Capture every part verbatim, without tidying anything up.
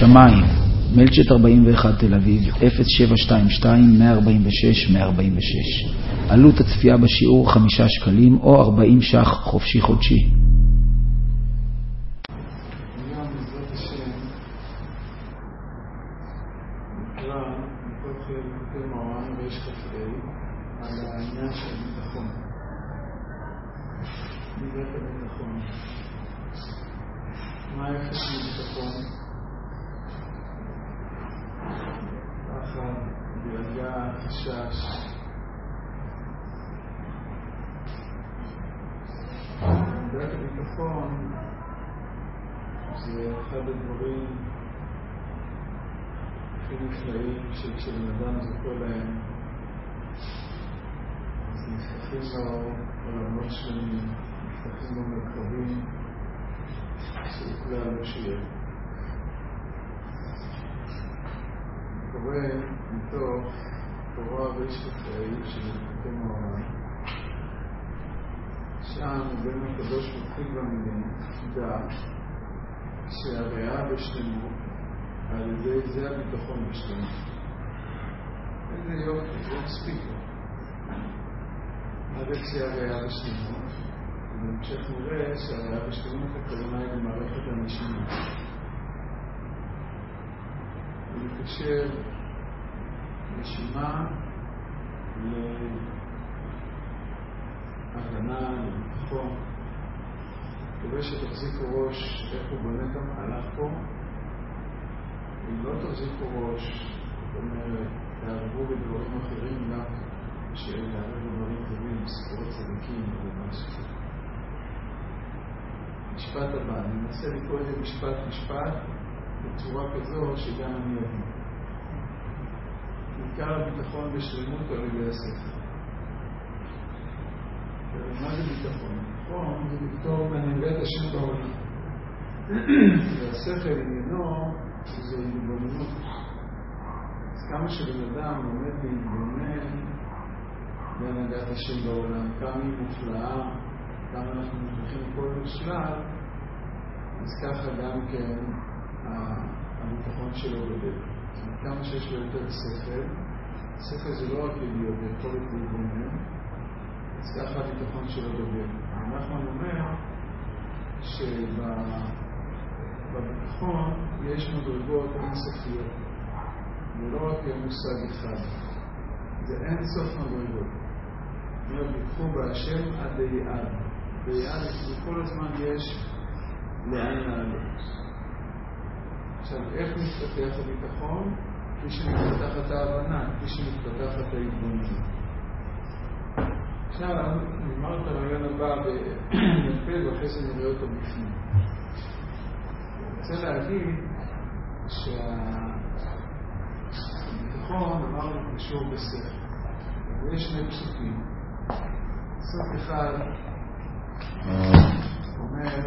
שמיים, מלצ'ט ארבעים ואחת תל אביב, אפס שבע שתיים שתיים מאה ארבעים ושש מאה ארבעים ושש. עלות הצפייה בשיעור חמישה שקלים או ארבעים ש"ח חופשי חודשי. מה יחס מביטחון? פחד, דאגה, חשש. מידת הביטחון זה אחד הדברים הכי נפלאים שכשבן אדם זוכר להם אז נפתחים לו עולמות שלמים, נפתחים לו מרחבים שהוא כלל לא שיהיה. קורא מתוך תורה וישתחרר של פרקי מוהר"ן, שם בין הקדוש ברוך הוא במילים דע שהריאה בשלמות, על ידי זה הביטחון בשלמות. איזה יופי, זה מספיק. עד שהריאה בשלמות, ובהמשך נראה שהריאה בשלמות הכוונה היא למערכת הנשימה. ולקשר נשימה להגנה, לביטחון. כדי שתחזיקו ראש איך הוא בונה את המהלך פה. אם לא תחזיקו ראש, זאת אומרת, תערבו בדברים אחרים גם שלערב בדברים טובים, ספורות צדיקים ומשהו. משפט הבא, אני מנסה לקרוא את זה משפט משפט בצורה כזו שגם אני אבין. עיקר הביטחון בשלמות על ידי הספר. מה זה ביטחון? ביטחון זה לפתור בנבט השם בעולם. והשכל עניינו זה התבוננות. אז כמה שבן אדם עומד להתבונן בהנהגת השם בעולם, כמה היא מופלאה, כמה אנחנו מוכרחים כל משלל, אז ככה גם כן הביטחון שלו גדל. זאת אומרת, כמה שיש לו יותר שכל, שכל זה לא רק להיות יכולת להתבונן, אז ככה הביטחון שלו גדל. אנחנו אומר שבביטחון יש מדרגות אינסופיות, ולא רק מושג אחד, זה אין סוף מדרגות. אומר, ביטחו בהשם עד ליעד. ביעד כל הזמן יש לאן לעלות. עכשיו, איך מתפתח הביטחון? כפי שמתפתחת ההבנה, כפי שמתפתחת ההתבוננות. עכשיו, נאמר את הרעיון הבא בנפל, ואחרי זה נראה אותו בפנים. אני רוצה להגיד שהביטחון אמרנו קשור בשכל. ויש שני פסוקים. פסוק אחד אומר,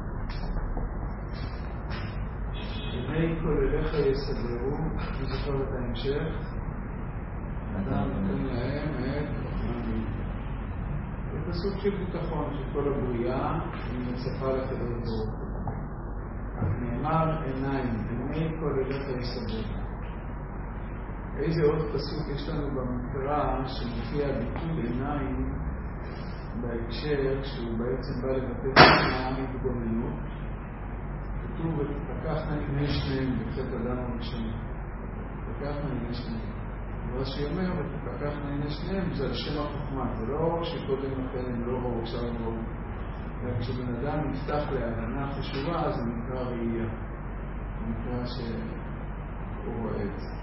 ימי כל אליך יסדרו, אני זוכר את ההמשך, אדם נותן להם את רחמנים. זה פסוק של ביטחון של כל הבריאה, אני מצפה לקדוש ברוך הוא. נאמר עיניים, ימי כל אליך יסדרו. איזה עוד פסוק יש לנו במקרא שמופיע ביטוי עיניים בהקשר שהוא בעצם בא לבטא את ההתבוננות. כתוב ותפקחנה עיני שניהם בחטא אדם הראשון. תפקחנה עיני שניהם. אבל שהיא אומר ותפקחנה עיני שניהם זה על שם החוכמה. זה לא שקודם לכן הם לא ראו עכשיו הם ראו. וכשבן אדם נפתח להבנה חשובה אז זה נקרא ראייה. זה נקרא שהוא רואה את זה.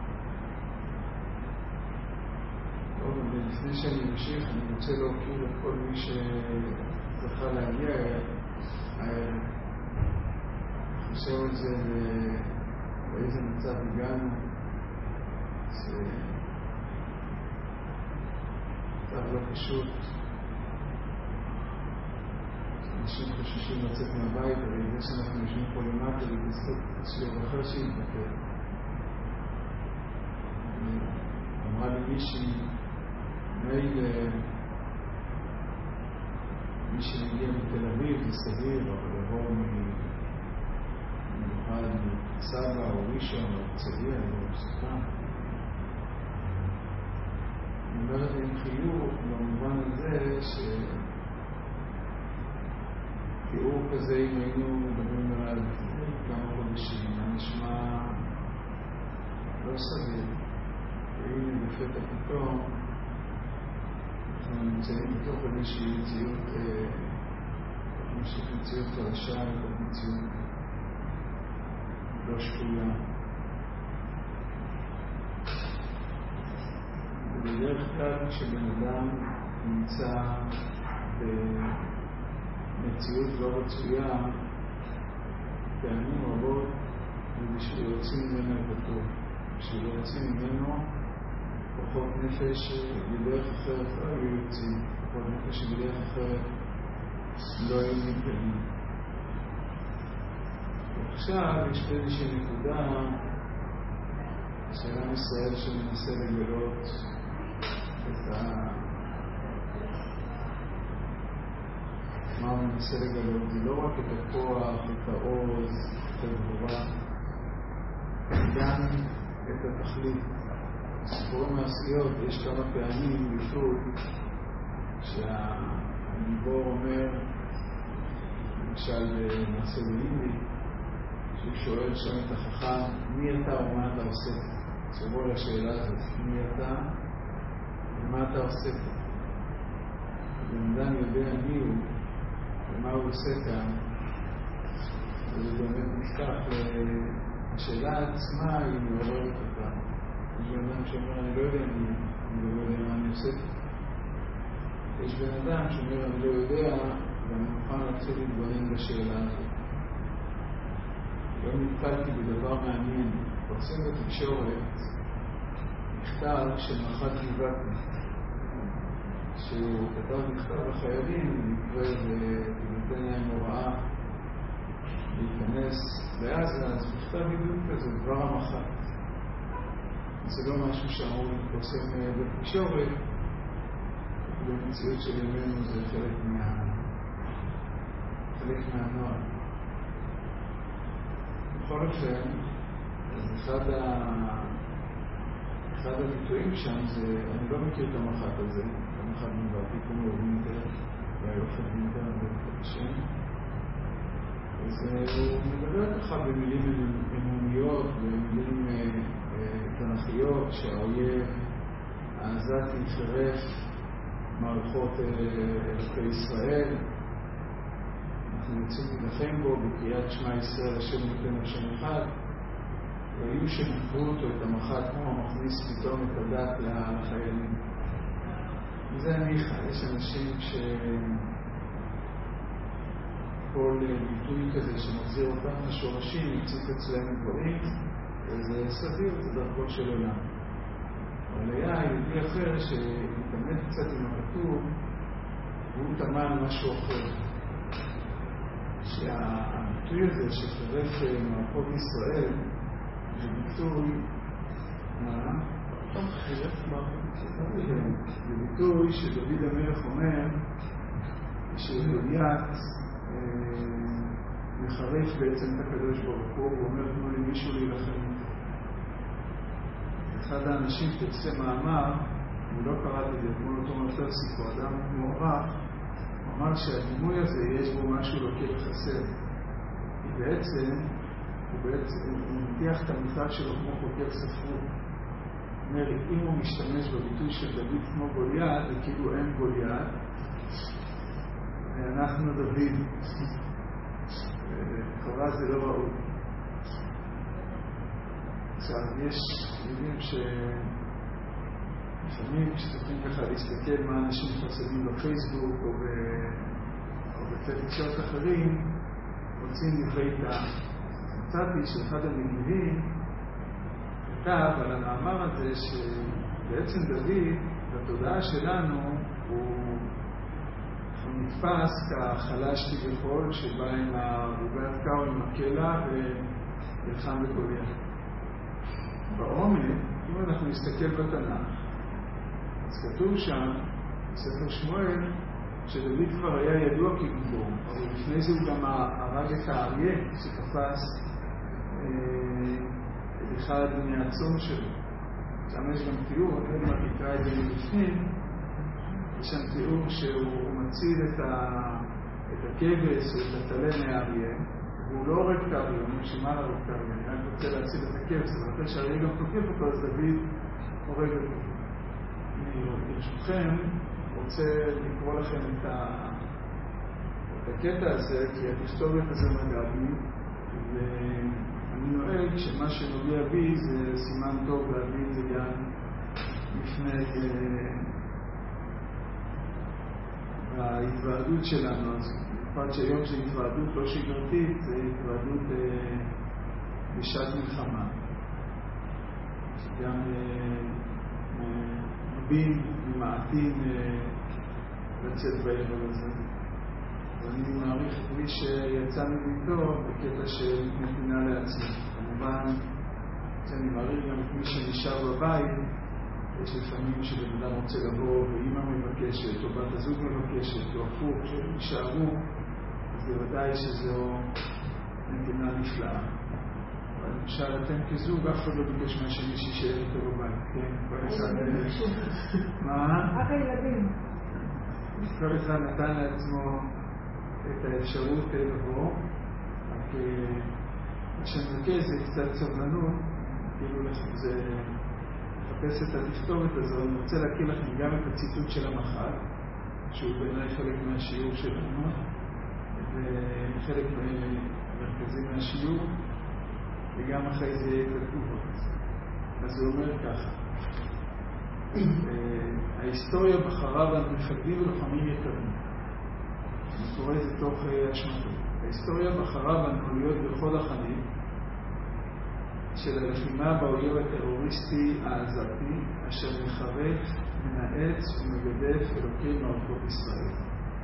ולפני שאני ממשיך, אני רוצה להוקיר את כל מי שזכה להגיע הערב. חושב על זה באיזה מצב הגענו. זה מצב לא פשוט. אנשים חוששים לצאת מהבית, אבל זה שאנחנו יושבים פה למטה ולתעסק שיעור אחר שיתבטא. אמרה לי מישהי מילא מי שמגיע מתל אביב זה סביר, אבל לבוא אחד סבא או ראשון או צביה או סוכה. אני אומר את זה עם חיוך במובן הזה שתיאור כזה אם היינו מדברים עליו כמה חודשים, מה נשמע לא סביר. והנה בפתע פתאום אנחנו נמצאים בתוך איזושהי מציאות משהו מציאות חדשה וכל מציאות לא שפויה. ובדרך כלל כשבן אדם נמצא במציאות לא רצויה פעמים רבות ובשביל להוציא ממנו את הטוב, בשביל להוציא ממנו כוחות נפש בדרך אחרת לא היו יוצאים, כוחות נפש בדרך אחרת לא היו מתגלים. ועכשיו יש איזושהי נקודה של עם ישראל שמנסה לגלות את ה... מה הוא מנסה לגלות? זה לא רק את הכוח, את העוז, את הגבורה, גם את התכלית. סיפורי מעשיות, יש כמה פעמים ביטוי שהגיבור אומר, למשל מעשה באינדי, שהוא שואל שם את החכם, מי אתה ומה אתה עושה? תשובה לשאלה הזאת, מי אתה ומה אתה עושה? בן אדם יודע מי הוא ומה הוא עושה כאן, וזה באמת נפתח לשאלה עצמה, היא מעוררת אותה. יש בן אדם שאומר, אני לא יודע מי, אני לא יודע מה אני עושה. יש בן אדם שאומר, אני לא יודע, ואני מוכן להתחיל להתבונן בשאלה הזאת. לא נתקלתי בדבר מעניין. פרסם בתקשורת מכתב של מח"ט גבעתי, שהוא כתב מכתב לחיילים, ונותן להם הוראה להיכנס לעזה, אז מכתב בדיוק כזה, דבר המח"ט. זה לא משהו שאמור להתפרסם בתקשורת, במציאות של ימינו זה חלק מה... חלק מהנוער. בכל אופן, אחד ה... אחד הביטויים שם זה, אני לא מכיר את המח"ט הזה, המח"ט מבעתי כמו וינטר, והיופת וינטר בבית השם. אז הוא מדבר ככה במילים אמוניות, במילים תנכיות, שהאויב העזתי חירף מערכות אלוקי ישראל. אנחנו יוצאים להילחם בו בקריאת שמע ישראל השם נותן השם אחד, והיו שנקבו אותו את המח"ט כמו מכניס פתאום את הדת לחיילים. וזה הניחה, יש אנשים ש... כל ביטוי כזה שמחזיר אותם לשורשים, יציף אצלנו דברים, וזה סביר, זה דרכו של עולם. אבל היה יהודי אחר שהתאמת קצת עם הכתוב, והוא תמה משהו אחר. שהביטוי הזה שחרף מערכות ישראל, זה ביטוי, מה? טוב, חרף מערכות ישראל. זה ביטוי שדוד המלך אומר, שגוליית מחרף בעצם את הקדוש ברוך הוא, הוא אומר כמו למישהו להילחם. אחד האנשים פרסם מאמר, הוא לא קרא את זה, כמו אותו מרפרסיק, הוא אדם מוערך, הוא אמר שהדימוי הזה יש בו משהו לוקה וחסר. כי בעצם, הוא בעצם, הוא מטיח את המושג שלו כמו חוקר ספרות. זאת אומרת, אם הוא משתמש בביטוי של דוד כמו גוליית, זה כאילו אין גוליית, ואנחנו דוד. קרא זה לא ראוי. עכשיו, יש יודעים שלפעמים כשצריכים ככה להסתכל מה אנשים מפרסמים בפייסבוק או, ב... או בתקשורת אחרים, רוצים דברי טעם. מצאתי שאחד המגיבים כתב על המאמר הזה שבעצם דוד, בתודעה שלנו, הוא נתפס כחלש כביכול שבא עם הרוגת קאו עם הקלע ונלחם בגוליית. בעומק, אם אנחנו נסתכל בתנ"ך, אז כתוב שם, בספר שמואל, שדוד כבר היה ידוע כגיבור, אבל לפני זה הוא גם הרג את האריה שתפס אחד מהעצום שלו. שם יש גם תיאור, אני יודע מה תקרא את זה מבפנים, יש שם תיאור שהוא מציל את, ה... את הכבש או את הטלה מהאריה, והוא לא הורג את האריה, הוא נשמע להורג את האריה, אני רק רוצה להציל את הכבש, אבל אחרי שהאריה גם תוקף אותו, אז דוד הורג אותו. אני ברשותכם רוצה לקרוא לכם את, ה... את הקטע הזה, כי התכתובת הזה נגע בי, ואני נוהג שמה שנוגע בי זה סימן טוב להביא את זה גם לפני ההתוועדות שלנו. אז בפרט שהיום זה התוועדות לא שגרתית, זה התוועדות בשעת מלחמה. גם רבים ומעטים לצאת בערב הזה. ואני מעריך את מי שיצא מביתו בקטע של נתינה לעצמי. כמובן, אני מעריך גם את מי שנשאר בבית. יש לפעמים שבן אדם רוצה לבוא ואמא מבקשת, או בת הזוג מבקשת, או הפוך, שהם יישארו, אז בוודאי שזו נתינה נפלאה. אבל למשל, אתם כזוג, אף אחד לא ביקש מהשני שישאר איתו בבית, כן? מה? רק הילדים. כל אחד נתן לעצמו את האפשרות לבוא, רק מה שמבקש זה קצת סבלנות, כאילו זה לחפש את התכתובת הזו. אני רוצה להכיר לכם גם את הציטוט של המח"ט, שהוא בעיניי חלק מהשיעור שלנו, וחלק מרכזי מהשיעור, וגם אחרי זה יהיה כתובות. אז זה אומר ככה, ההיסטוריה בחרה בה מפקדים ולוחמים יקרים. אני קורא את זה תוך השמתו. ההיסטוריה בחרה בנו להיות בחוד החנית של הלחימה באויב הטרוריסטי העזתי, אשר מחרף, מנאץ ומגדף אלוקי מערכות ישראל.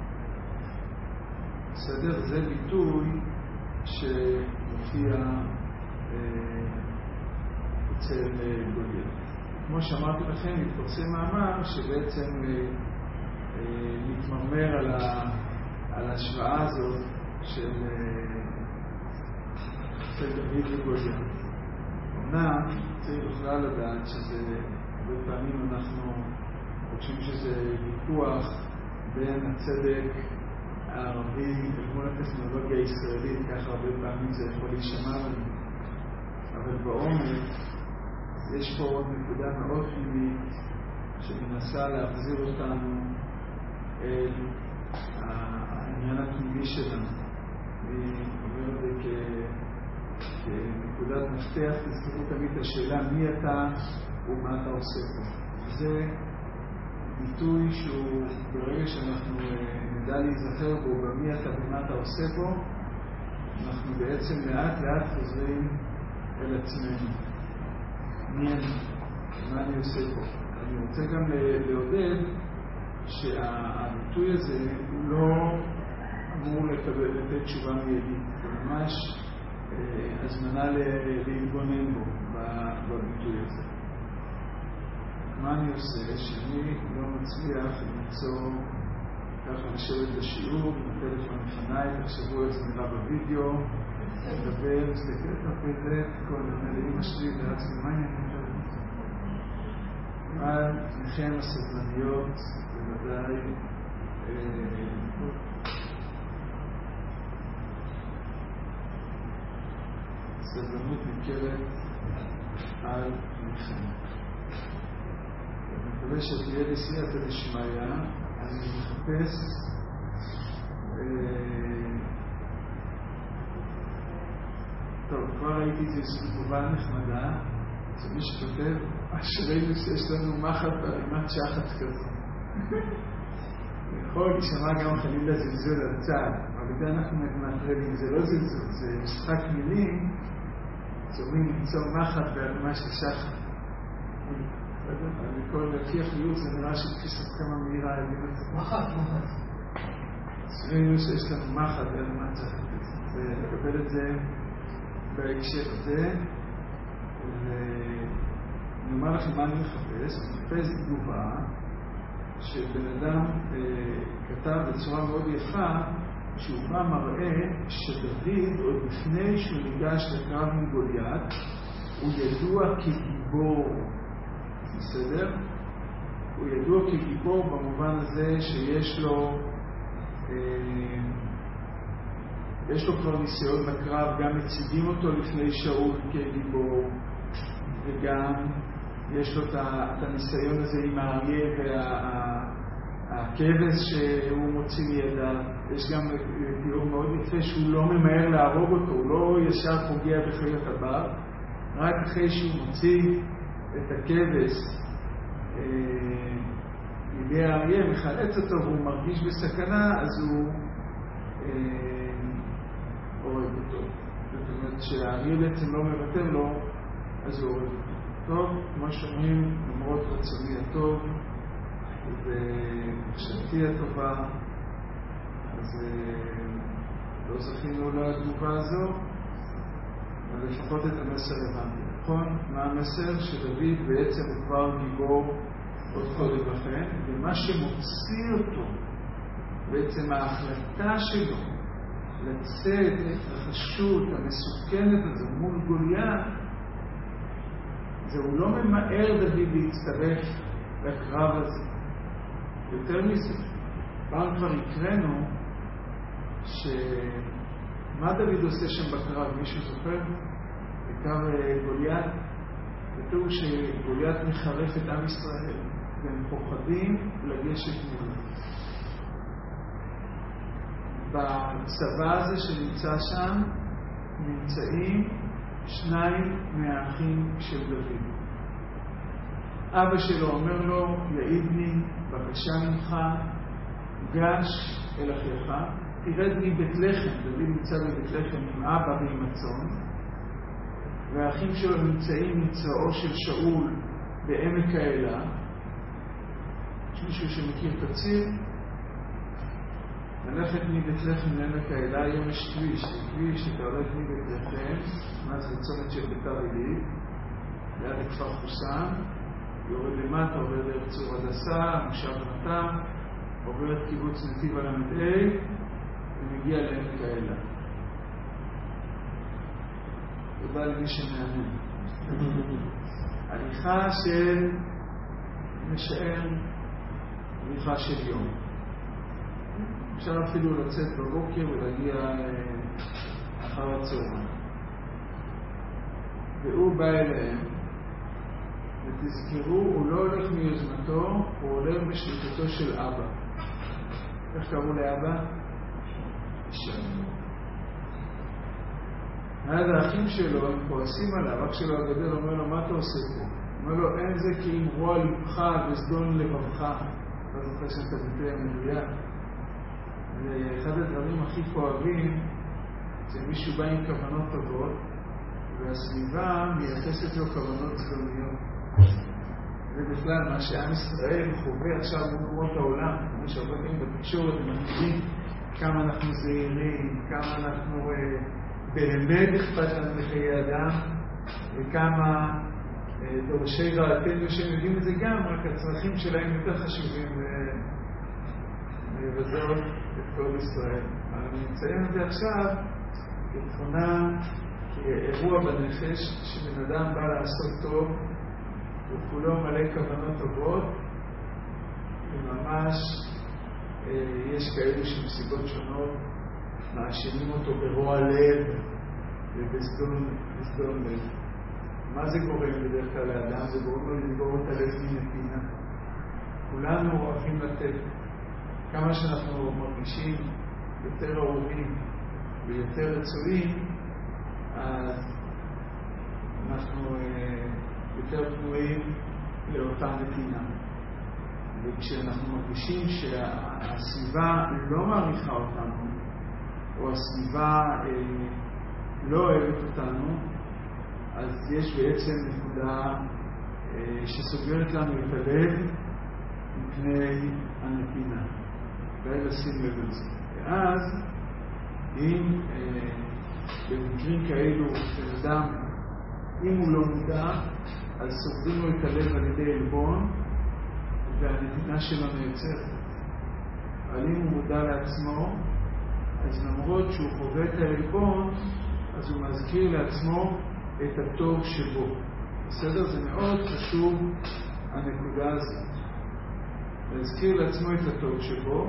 בסדר? זה ביטוי שמופיע אה, אצל גוליית. כמו שאמרתי לכם, מתפרסם מאמר שבעצם אה, אה, מתמרמר על, ה, על ההשוואה הזאת של, אה, של דוד וגוליית. אמנם צריך בכלל לדעת שזה, הרבה פעמים אנחנו חושבים שזה ויכוח בין הצדק הערבי ומול הטכנולוגיה הישראלית, ככה הרבה פעמים זה יכול להישמע לנו. אבל בעומק יש פה עוד נקודה מאוד פנימית שמנסה להחזיר אותנו אל העניין הפנימי שלנו. אני אומר את זה כ... כנקודת מפתח, תזכרו תמיד את השאלה מי אתה ומה אתה עושה פה. זה ביטוי שהוא ברגע שאנחנו נדע להיזכר בו במי אתה ומה אתה עושה פה, אנחנו בעצם לאט לאט חוזרים אל עצמנו. מי אני? מה אני עושה פה? אני רוצה גם לעודד שהביטוי הזה הוא לא אמור לקבל לתת תשובה מיידית. זה ממש הזמנה להתבונן בו בביטוי הזה. מה אני עושה? שאני לא מצליח למצוא ככה לשבת בשיעור עם הטלפון לפניי, תחשבו איך זה נראה בווידאו, לדבר, להסתכל כלפי זה, כל המילים השלי לעצמי, מה אני חושב? אבל לכם הסבלניות בוודאי סבלנות ניכרת על מלחמה. אני מקווה שתהיה לסייעתא דשמיא. אני מחפש טוב, כבר ראיתי את זה תגובה נחמדה, זה מי שכותב, אשרינו שיש לנו מחט בערימת שחת כזו. יכול להישמע גם חלילה זלזול על צד, אבל בגלל אנחנו מטרדים, זה לא זלזול, זה משחק מילים, שאומרים למצוא מחט בערימה של שחת. בכל לפי החיות זה נראה שתפיסתכם המהירה להגיד את זה. מחט, מחט. אשרינו שיש לנו מחט בערימת שחת כזו. ולקבל את זה בהקשר הזה, ואני אומר לכם מה אני מחפש. אני מחפש תגובה שבן אדם אה, כתב בצורה מאוד יפה שהוא בא מראה שדוד, עוד לפני שהוא ניגש לקרב עם גוליית, הוא ידוע כגיבור. בסדר? הוא ידוע כגיבור במובן הזה שיש לו אה, יש לו כבר ניסיון לקרב, גם מציגים אותו לפני שאול כגיבור, וגם יש לו את הניסיון הזה עם האריה והכבש שהוא מוציא מידיו. יש גם תיאור מאוד יפה שהוא לא ממהר להרוג אותו, הוא לא ישר פוגע בחיות הבר, רק אחרי שהוא מוציא את הכבש לידי האריה, מחלץ אותו והוא מרגיש בסכנה, אז הוא הורג אותו. זאת אומרת שהאריה בעצם לא מבטל לו, אז הוא הורג אותו. טוב, כמו שאומרים, למרות רצוני הטוב ומחשבתי הטובה, אז לא זכינו לתגובה הזו, אבל לפחות את המסר הבנתי. נכון? מה המסר? שדוד בעצם הוא כבר גיבור עוד קודם לכן, ומה שמוציא אותו, בעצם ההחלטה שלו לצאת את החשות המסוכנת הזו מול גוליית, זה הוא לא ממהר דוד להצטרף לקרב הזה. יותר מזה, פעם כבר הקראנו שמה דוד עושה שם בקרב, מישהו זוכר? בקרב גוליית, כתוב שגוליית מחרף את עם ישראל והם פוחדים לגשת מולו. בצבא הזה שנמצא שם נמצאים שניים מהאחים של דוד. אבא שלו אומר לו, יעידני, בבקשה ממך, גש אל אחיך, תרד מבית לחם. דוד נמצא בבית לחם עם אבא ועם הצאן, והאחים שלו נמצאים מצאו של שאול בעמק האלה. יש מישהו שמכיר את הציר? ללכת מבית לחם לעמק האלה, היום יש כביש, כביש שאתה הולך מבית לחם, מה זה צומת של ביתר עילית, ליד הכפר חוסן, יורד למטה, עובר דרך צור הדסה, מושב נתן, עובר את קיבוץ נתיב על המדעי, ומגיע לעמק האלה. תודה למי שמעניין. הליכה של משער, הליכה של יום. אפשר אפילו לצאת בבוקר ולהגיע אחר הצהריים. והוא בא אליהם, ותזכרו, הוא לא הולך מיוזמתו, הוא הולך בשליטתו של אבא. איך קראו לאבא? שם. אז האחים שלו, הם כועסים עליו, אח שלו הגדל אומר לו, מה אתה עושה פה? אומר לו, אין זה כי אם רוע לבך וזדון לבבך. אתה זוכר שאתה ביטוי המדויק. ואחד הדברים הכי כואבים, זה מישהו בא עם כוונות טובות, והסביבה מייחסת לו כוונות זדוניות. ובכלל, מה שעם ישראל חווה עכשיו במקומות העולם, כמו שהרבה פעמים בתקשורת, הם מנהיגים כמה אנחנו זהירים, כמה אנחנו באמת אכפת לנו לחיי אדם, וכמה דורשי רעתנו שהם מביאים את זה גם, רק הצרכים שלהם יותר חשובים לבזות את כל ישראל. אני מציין את זה עכשיו כתכונה, כאירוע בנפש, שבן אדם בא לעשות טוב, וכולו מלא כוונות טובות, וממש יש כאלו שמסיבות שונות מאשימים אותו ברוע לב ובסדום לב. מה זה גורם בדרך כלל לאדם? זה גורם לו לסגור את הלב מנתינה. כולנו אוהבים לתת. כמה שאנחנו מרגישים יותר אהובים ויותר רצויים, אז אנחנו יותר פנויים לאותה נתינה. וכשאנחנו מרגישים שהסביבה לא מעריכה אותנו, או הסביבה אה, לא אוהבת אותנו, אז יש בעצם נקודה אה, שסוגרת לנו את הלב מפני הנתינה. כדאי לשים לב את זה. ואז, אם אה, במקרים כאלו של אדם, אם הוא לא מודע, אז סוגרים לו את הלב על ידי עלבון, והנתינה שלו נעצרת. אבל אם הוא מודע לעצמו, אז למרות שהוא חווה את העלבון, אז הוא מזכיר לעצמו את הטוב שבו. בסדר? זה מאוד חשוב, הנקודה הזאת. להזכיר לעצמו את הטוב שבו,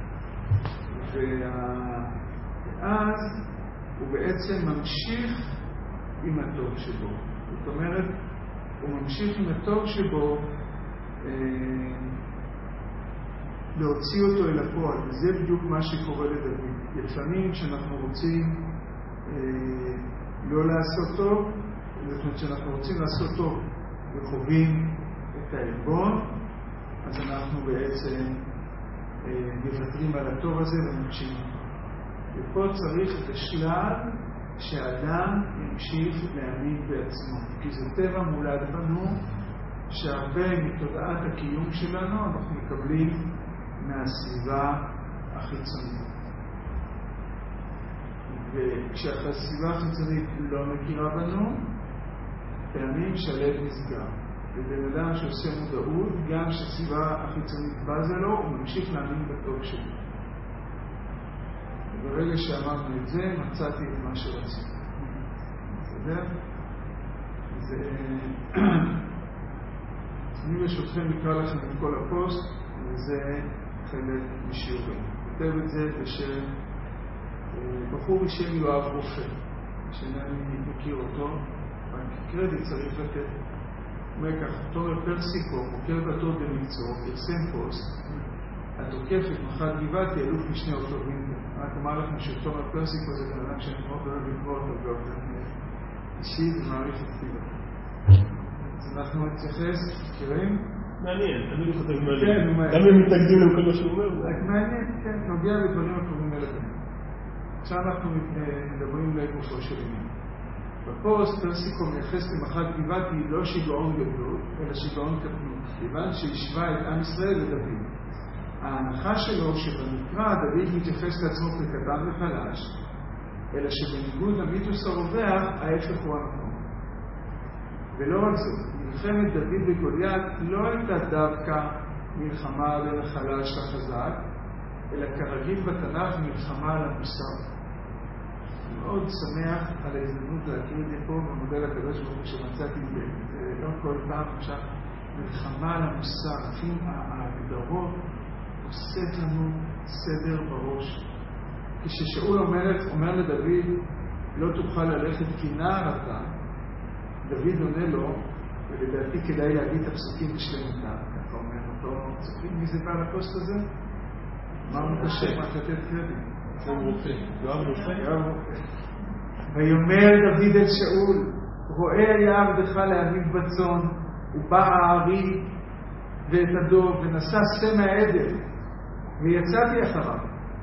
ואז הוא בעצם ממשיך עם הטוב שבו. זאת אומרת, הוא ממשיך עם הטוב שבו אה, להוציא אותו אל הפועל. וזה בדיוק מה שקורה לדוד. לפעמים כשאנחנו רוצים אה, לא לעשות טוב, זאת אומרת שאנחנו רוצים לעשות טוב וחווים את העלבון, אז אנחנו בעצם אה, מוותרים על הטוב הזה ומקשיבים. ופה צריך את השלב שהאדם ימשיך להאמין בעצמו. כי זה טבע מולד בנו, שהרבה מתודעת הקיום שלנו אנחנו מקבלים מהסביבה החיצונית. וכשהסביבה החיצונית לא מכירה בנו, פעמים שהלב נסגר. ובן אדם שעושה מודעות, גם שהסביבה החיצונית בזה לו, הוא ממשיך להאמין בטוב שלו. וברגע שאמרנו את זה, מצאתי את מה שרציתי. בסדר? זה... אני ברשותכם נקרא לכם את כל הפוסט, וזה חלק משיעורים. כותב את זה בשם בחור בשם יואב רופא, שאני מכיר אותו, רק קרדיט צריך לתת. הוא אומר כך, תומר פרסיקו, מוכר בתור במקצוע, פרסם פוסט, התוקף את מח"ט גבעתי, אלוף משנה אותו וינדר. רק אומר לכם שתומר פרסיקו זה בן אדם שאני מאוד אוהב לקרוא אותו באופן אישי ומעריך את כתיבתו. אז אנחנו נתייחס, מכירים? מעניין, תמיד הוא כותב מעניין. גם הם מתנגדים לכל מה שהוא אומר. מעניין, כן, נוגע בדברים הקרובים אליהם. עכשיו אנחנו מדברים לגופו של עניין. בפוסט פרסיקו מייחס למח"ט גבעתי לא שיגעון גדול, אלא שיגעון קטנות, כיוון שהשווה את עם ישראל לדוד. ההנחה שלו שבמקרא דוד מתייחס לעצמו כקטן וחלש, אלא שבניגוד למיתוס הרווח, ההפך הוא הנכון. ולא רק זאת, מלחמת דוד וגוליית לא הייתה דווקא מלחמה בין החלש לחזק, אלא כרגיל בתנ"ך מלחמה על המוסר. מאוד שמח על ההזדמנות להכיר את זה פה במודל הקדוש ברוך הוא שמצאתי את זה. זה לא כל פעם עכשיו מלחמה על המוסר. אפילו ההגדרות עושה לנו סדר בראש. כששאול אומר, אומר לדוד, לא תוכל ללכת כי נער אתה, דוד עונה לו, ולדעתי כדאי להגיד את הפסוקים בשלמותם. ככה אומר אותו, צופים מי זה בא לפוסט הזה? אמרנו את השם, רק לתת קרדיט. יואב רופא. יואב רופא. ויאמר דוד את שאול, רואה היה עבדך להביא בצאן, ובא הארי ואת הדוב, ונשא שא מהעדר, ויצאתי אחריו,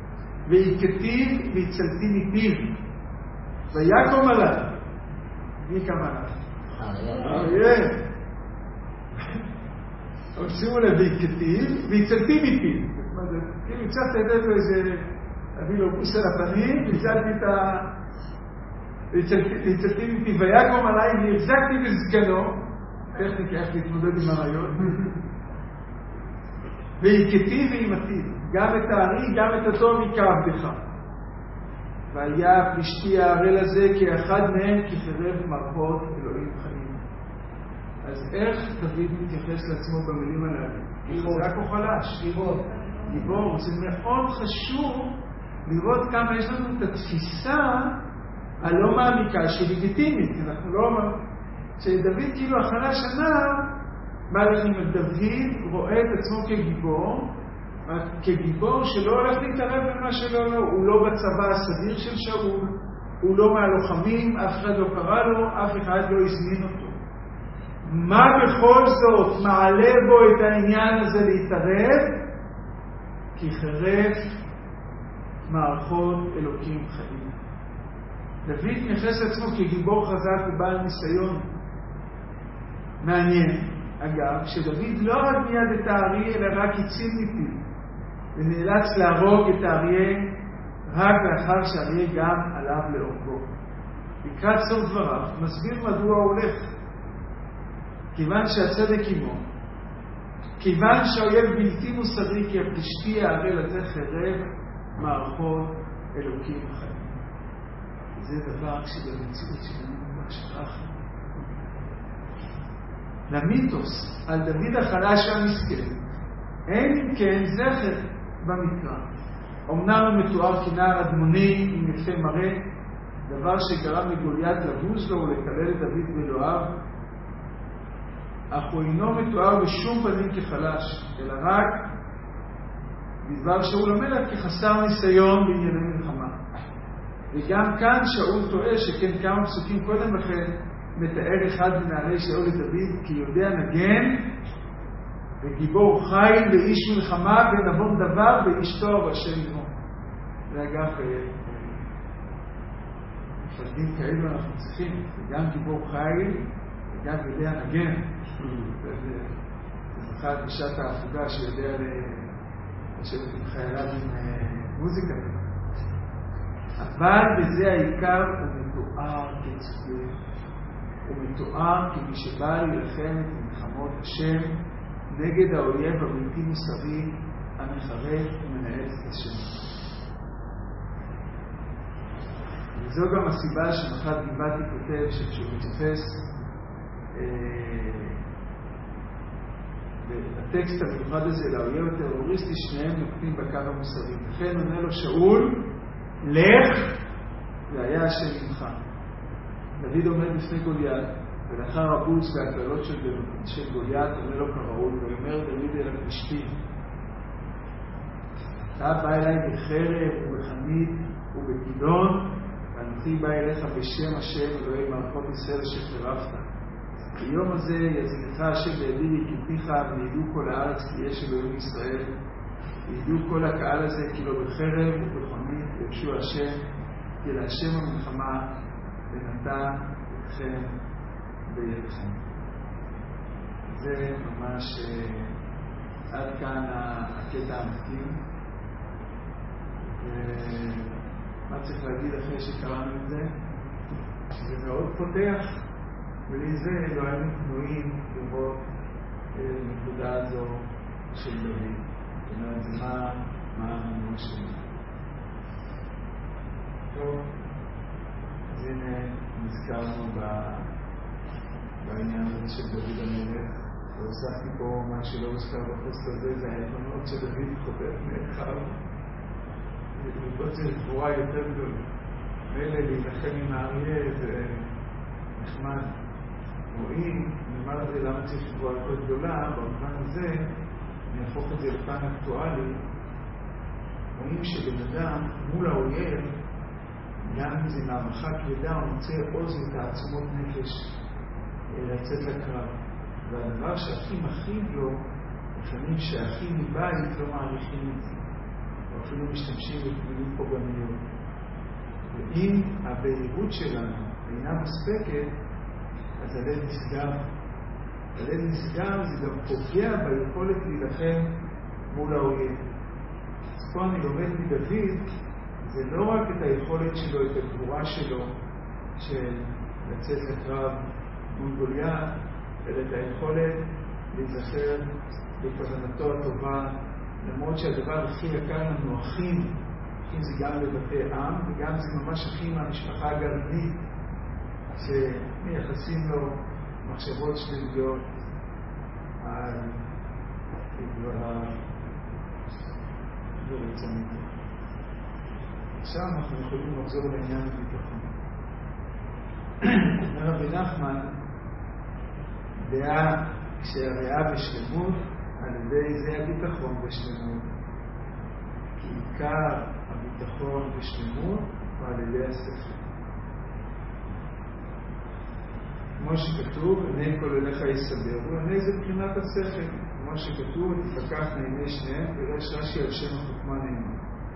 והכיתיו והצלתי מפיו, ויקום עליו. מי קם עליו? אריה. אבל שימו לב, והכיתיו והצלתי מפיו. כאילו הצלת את זה איזה, אביא לו בוס על הפנים, והצלתי את ה... והצלתי מפיו, ויקום עליי, והחזקתי בזקנו, טכניקה איך להתמודד עם הרעיון, והכיתיו ואימתי, גם את הארי, גם את הטוב יקרבתך. והיה פלישתי הערל הזה כאחד מהם כחרב מרפות אלוהים חיים. אז איך דוד מתייחס לעצמו במילים הללו? חזק או חלש? גיבור. גיבור. זה מאוד חשוב לראות כמה יש לנו את התפיסה הלא מעמיקה שהיא לגיטימית. אנחנו לא אומרים שדוד כאילו החלש הנער, מה לכם? דוד רואה את עצמו כגיבור, כגיבור שלא הולך להתערב במה שלא לא, הוא לא בצבא הסדיר של שאול, הוא לא מהלוחמים, אף אחד לא קרא לו, אף אחד לא הזמין אותו. מה בכל זאת מעלה בו את העניין הזה להתערב? כי חרף מערכות אלוקים חיים. דוד מייחס עצמו כגיבור חזק ובעל ניסיון. מעניין, אגב, שדוד לא רק מיד את האריה, אלא רק הציל מפיו. ונאלץ להרוג את האריה רק לאחר שהאריה גם עליו להורגו. לקראת סוף דבריו, מסביר מדוע הוא הולך. כיוון שהצדק עמו, כיוון שהאויב בלתי מוסרי כי הפלישתי הערל הזה חרב מערכות אלוקים החיים. זה דבר שבמציאות שלנו ממש כך. למיתוס על דוד החלש המסכן, אין אם כן זכר במקרא. אמנם הוא מתואר כנער אדמוני עם יפה מראה, דבר שגרם לגוליית לבוז לו ולקלל את דוד ואלוהיו, אך הוא אינו מתואר בשום פנים כחלש, אלא רק בדבר שאול המלך כחסר ניסיון בענייני מלחמה. וגם כאן שאול טועה, שכן כמה פסוקים קודם לכן מתאר אחד מנערי שאול לדוד כי יודע נגן וגיבור חיל ואיש מלחמה ונבון דבר ואיש טוב השם עמו. ואגב, מפלגים כאלו אנחנו צריכים, וגם גיבור חיל וגם יודע נגן. זה זכר בשעת ההפוגה שיודע לשבת עם חייליו עם מוזיקה. אבל בזה העיקר הוא מתואר כצודק. הוא מתואר כמי שבא להילחם את מלחמות השם נגד האויב הבלתי מוסרי המחרף ומנהל את השם. וזו גם הסיבה שמחד גבעתי כותב שכשהוא מתייחס בטקסט המיוחד הזה לאויב הטרוריסטי, שניהם נוקטים בקו המוסרי. לכן עונה לו שאול, לך והיה השם עמך. דוד עומד בפני גוליית, ולאחר הבוץ והקללות של, של גוליית עונה לו כראוי, ואומר דוד אל הפלישתים, אתה בא אליי בחרב ובחנית ובגדעון, ואנוכי בא אליך בשם השם אלוהי מערכות ישראל אשר חירפת. ביום הזה יצילך השם בידי והכיתיך, וידעו כל הארץ כי יש אלוהים ישראל, וידעו כל הקהל הזה כי לא בחרב ובחנית ויבשו השם, כי להשם המלחמה ונתן אתכם בידכם. זה ממש עד כאן הקטע המתאים. מה צריך להגיד אחרי שקראנו את זה? זה מאוד פותח, ולזה לא היינו פנויים לראות נקודה הזו של דוד. זאת אומרת, זה מה, מה המנוע שלנו. טוב, אז הנה נזכרנו בעניין הזה של דוד המלך, והוספתי פה מה שלא הוזכר בפוסט הזה, זה העקרונות שדוד חוטף מאחר. זה גבורה יותר גדולה. מילא להילחם עם האריה זה נחמד. רואים, נאמר על זה למה צריך גבורה יותר גדולה, במובן הזה, אני אהפוך את זה לפן אקטואלי, רואים שבן אדם מול האויב, גם אם זה מהמחה כבדה, הוא מוצא עוז ותעצומות נפש לצאת לקרב. והדבר שהכי מכאיב לו, לפעמים שהכי מבית לא מעריכים את זה. או אפילו משתמשים בפנימיים פוגעניות. ואם הבהירות שלנו אינה מספקת, אז הלב נסגר. הלב נסגר זה גם פוגע ביכולת להילחם מול האויב. אז פה אני לומד מדוד, זה לא רק את היכולת שלו, את הגבורה שלו, של לצאת לקרב מול גוליית, אלא את היכולת להיזכר בכוונתו הטובה, למרות שהדבר הכי יקר לנו, אחים, אחים זה גם לבתי עם, וגם זה ממש אחים מהמשפחה הגרעינית, שמייחסים לו מחשבות שליליות על דבריו ורצונו. עכשיו אנחנו יכולים לחזור לעניין הביטחון. אומר רבי נחמן, דעה כשהריאה בשלמות, על ידי זה הביטחון בשלמות. כי עיקר הביטחון בשלמות הוא על ידי השכל. כמו שכתוב, עיני כל אליך יסדרו, עיני זה מבחינת השכל. כמו שכתוב, תפקח מעיני שניהם, וירש רש"י על שם החוכמה נאמן.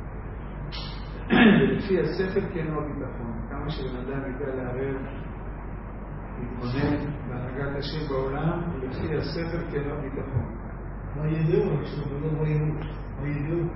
ולפי השכל כן הוא הביטחון. כמה שבן אדם ידע לערב, להתמודד בהנהגת השם בעולם, ולפי השכל כן הוא הביטחון. מה ידעו? כשאנחנו לא רואים מה ידעו?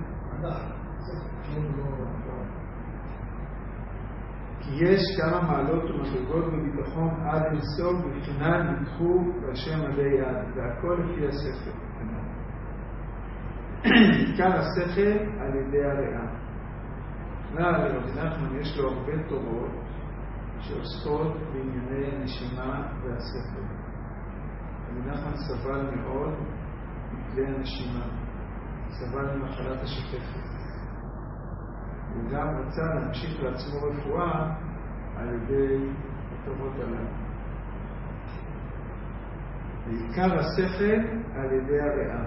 כי יש כמה מעלות ומדרגות בביטחון עד אינסוף בבחינת נדחו והשם עדי יד, והכל לפי השכל. עיקר השכל על ידי הריאה. לרבי נחמן יש לו הרבה תורות שעוסקות בענייני הנשימה והשכל. רבי נחמן סבל מאוד מכלי הנשימה, סבל ממחלת השחפת. הוא גם רצה להמשיך לעצמו רפואה על ידי התורות הללו. בעיקר השכל על ידי הריאה.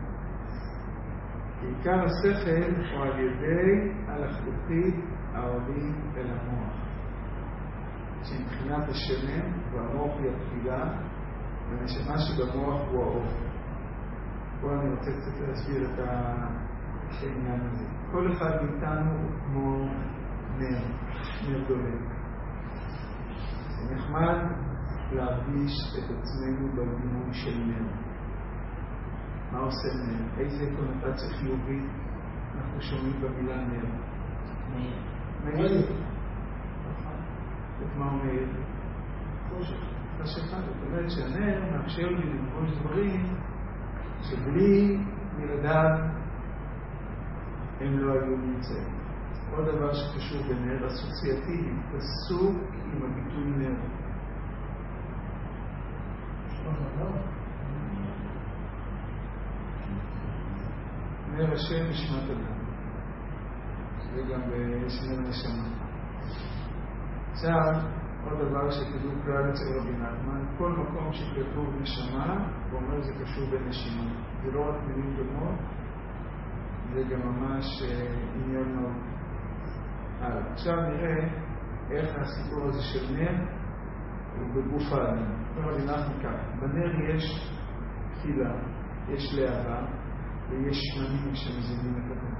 בעיקר השכל הוא על ידי הלכלוכית העולים אל המוח. שמבחינת השמן והמוח היא התפילה, והנשמה שבמוח הוא האור. פה אני רוצה קצת להסביר את העניין הזה. כל אחד מאיתנו הוא כמו נר, נר דולק. זה נחמד להרגיש את עצמנו בדימוי של נר. מה עושה נר? איזה קונוטציה חיובית אנחנו שומעים במילה נר? מאיר. מאיר. את מה הוא מאיר? חושך. חשכה. זאת אומרת שהנר מאפשר לי לפגוש דברים שבלי מרדם הם לא היו נמצאים. עוד דבר שקשור בנר אסוציאטיבי, פסוק עם הביטוי נר. נר השם נשמת אדם. זה גם בשנר נשמה. עכשיו, עוד דבר שתדעו כלל אצל רבי נחמן, כל מקום שכתוב נשמה, הוא אומר זה קשור בנשימה. זה לא רק מילים דומות, זה גם ממש עניין מאוד. הלאה. עכשיו נראה איך הסיפור הזה של נר הוא בגוף האדם. רבי נחמן כך, בנר יש תפילה, יש להבה, ויש שמנים שמזינים את הדם.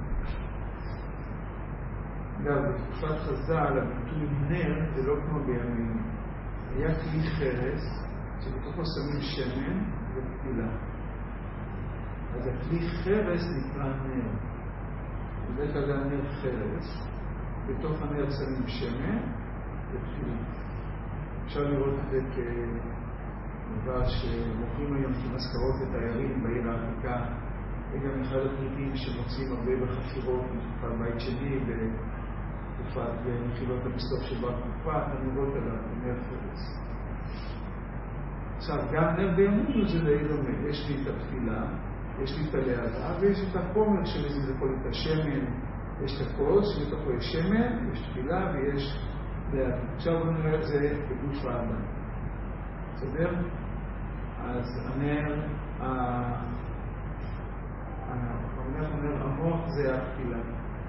אגב, בתקופת חז"ל, הביטוי נר זה לא כמו בימינו. היה כלי חרס שבתוכו שמים שמן ותפילה. אז הכלי חרס נקרא נר. בדרך כלל נר חרס, בתוך הנר שמים שמן ותפילה. אפשר לראות את זה כדבר שמוכרים היום כמזכרות לתיירים בעיר העתיקה. וגם אחד הפריטים שמוצאים הרבה בחפירות בתקופת בית שני, בתקופת מחילות המסתוף של בר תקופה, הנרות עליו, נר חרס. עכשיו, גם נר בימינו זה די דומה. יש לי את התפילה, יש לי את הלהבה, ויש את החומר שלי, זה יכול להיות השמן, יש את הכוס, שבתוכו יש שמן, יש תפילה ויש להבה. עכשיו בואו נראה את זה בגוף האדם. בסדר? אז הנר, המונח אומר, המוח זה התפילה.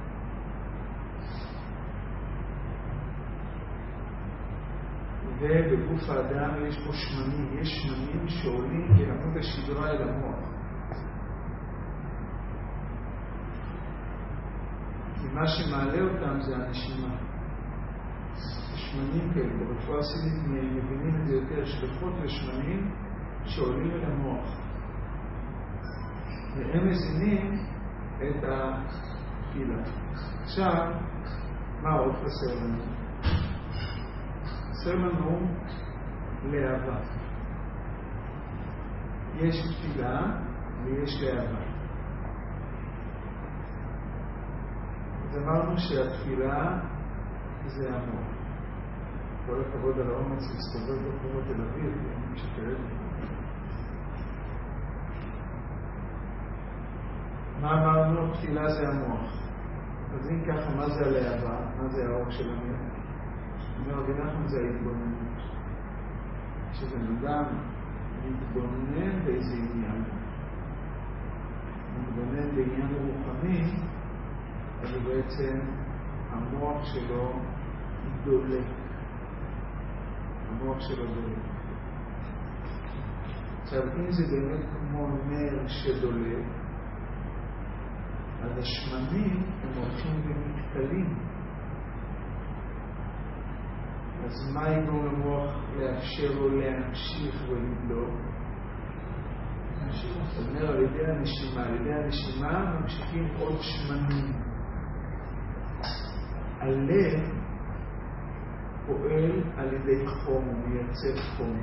ובגוף האדם יש פה שמנים, יש שמנים שעולים כעמוד השדרה אל המוח. כי מה שמעלה אותם זה הנשימה. שמנים כאלה, ברפואה הסינית מבינים את זה יותר, שפחות ושמנים שעולים אל המוח. והם מזינים את התפילה. עכשיו, מה עוד חסר לנו? חסר לנו להבה. יש תפילה ויש להבה. אז אמרנו שהתפילה זה המוח. כל הכבוד על האומץ להסתובב ברחובות תל אביב, מי שכאלה. מה אמרנו? תפילה זה המוח. אז אם ככה, מה זה הלהבה? מה זה האור של המוח? אומר רבי נחמן זה ההתבוננות. שבן אדם מתבונן באיזה עניין. מתבונן בעניין רוחני, אז בעצם המוח שלו דולק. המוח שלו דולק. עכשיו, אם זה באמת כמו נר שדולק, אז השמנים הם הולכים ומתקלים. אז מה יגרום למוח לאפשר לו להמשיך ולדלוק? זאת אומרת, על ידי הנשימה. על ידי הנשימה ממשיכים עוד שמנים. הלב פועל על ידי חום, הוא מייצר חום.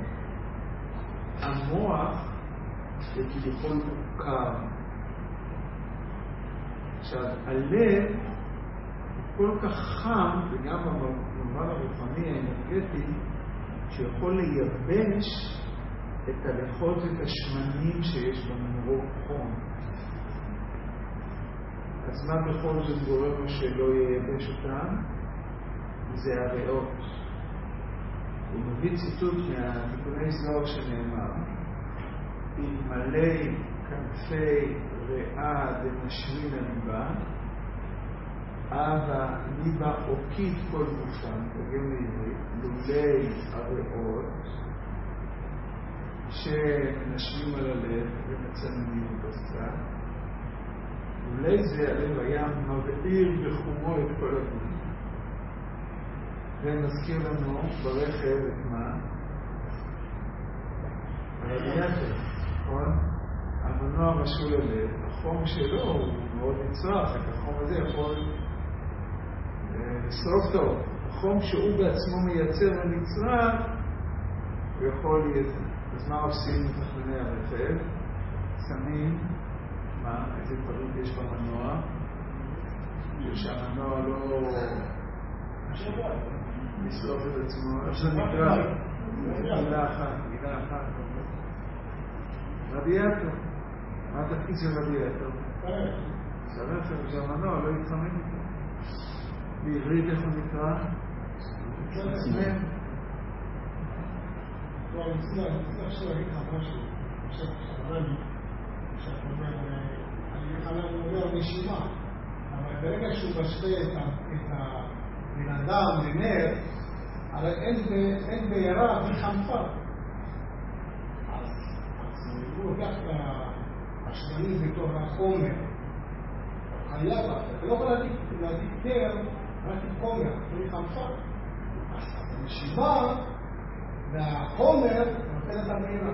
המוח זה כביכול מוכר. עכשיו, הלב כל כך חם, וגם במובן הרוחני האנרגטי, שיכול לייבש את הלכות ואת השמנים שיש במרוב חום. אז מה בכל זאת גורם לו שלא ייבש אותם? זה הריאות. הוא מביא ציטוט מהתיקוני זוהר שנאמר, אלמלא כנפי ריאה דמשמין הליבה, אבא ניבה עוקית כל גופן, תרגם לעברית, לולי הריאות שנשמים על הלב ומצננים בצד, לולי זה הלב היה מבעיר בחומו את כל הגוף. ומזכיר לנו ברכב את מה? הרדיאטור, נכון? המנוע משול ללב, החום שלו הוא מאוד נצרך, את החום הזה יכול לשרוף טוב. החום שהוא בעצמו מייצר ונצרך, הוא יכול להיות. אז מה עושים מתכנני הרכב? שמים, מה? איזה דברים יש במנוע? שהמנוע לא לשרוף את עצמו, איך זה נקרא? מילה אחת, מילה אחת. רדיאטור. מה התפקיד של רדיאטור? שהרכב, שהמנוע לא יתחמם איתו. בעברית איך הוא נקרא? מצנן. לא, אני צריך עכשיו להגיד לך משהו. אני חושב שאמרה לי, שאת אומרת, אני אומר נשימה, אבל ברגע שהוא משווה את הבן אדם לנר, הרי אין בעירה וחנפה. אז הוא לוקח את השמנים בתוך החומר, חייב, אתה לא יכול להגיד נר, רק עם חומר, בלי חנפה. אז הנשימה והחומר נותן את הבעירה.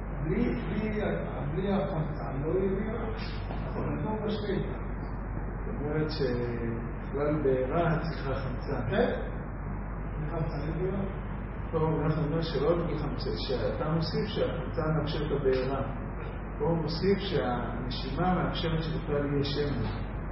בלי החמצן לא יהיה בעירה, אבל אני לא משווה איתה. זאת אומרת שבכלל בעירה צריכה חמצן. כן? חמצן אין בעירה? טוב, אנחנו אומרים שלא בלי חמצן, שאתה מוסיף שהחמצן מאפשר את הבעירה. פה הוא מוסיף שהנשימה מאפשרת שבכלל יהיה שמן.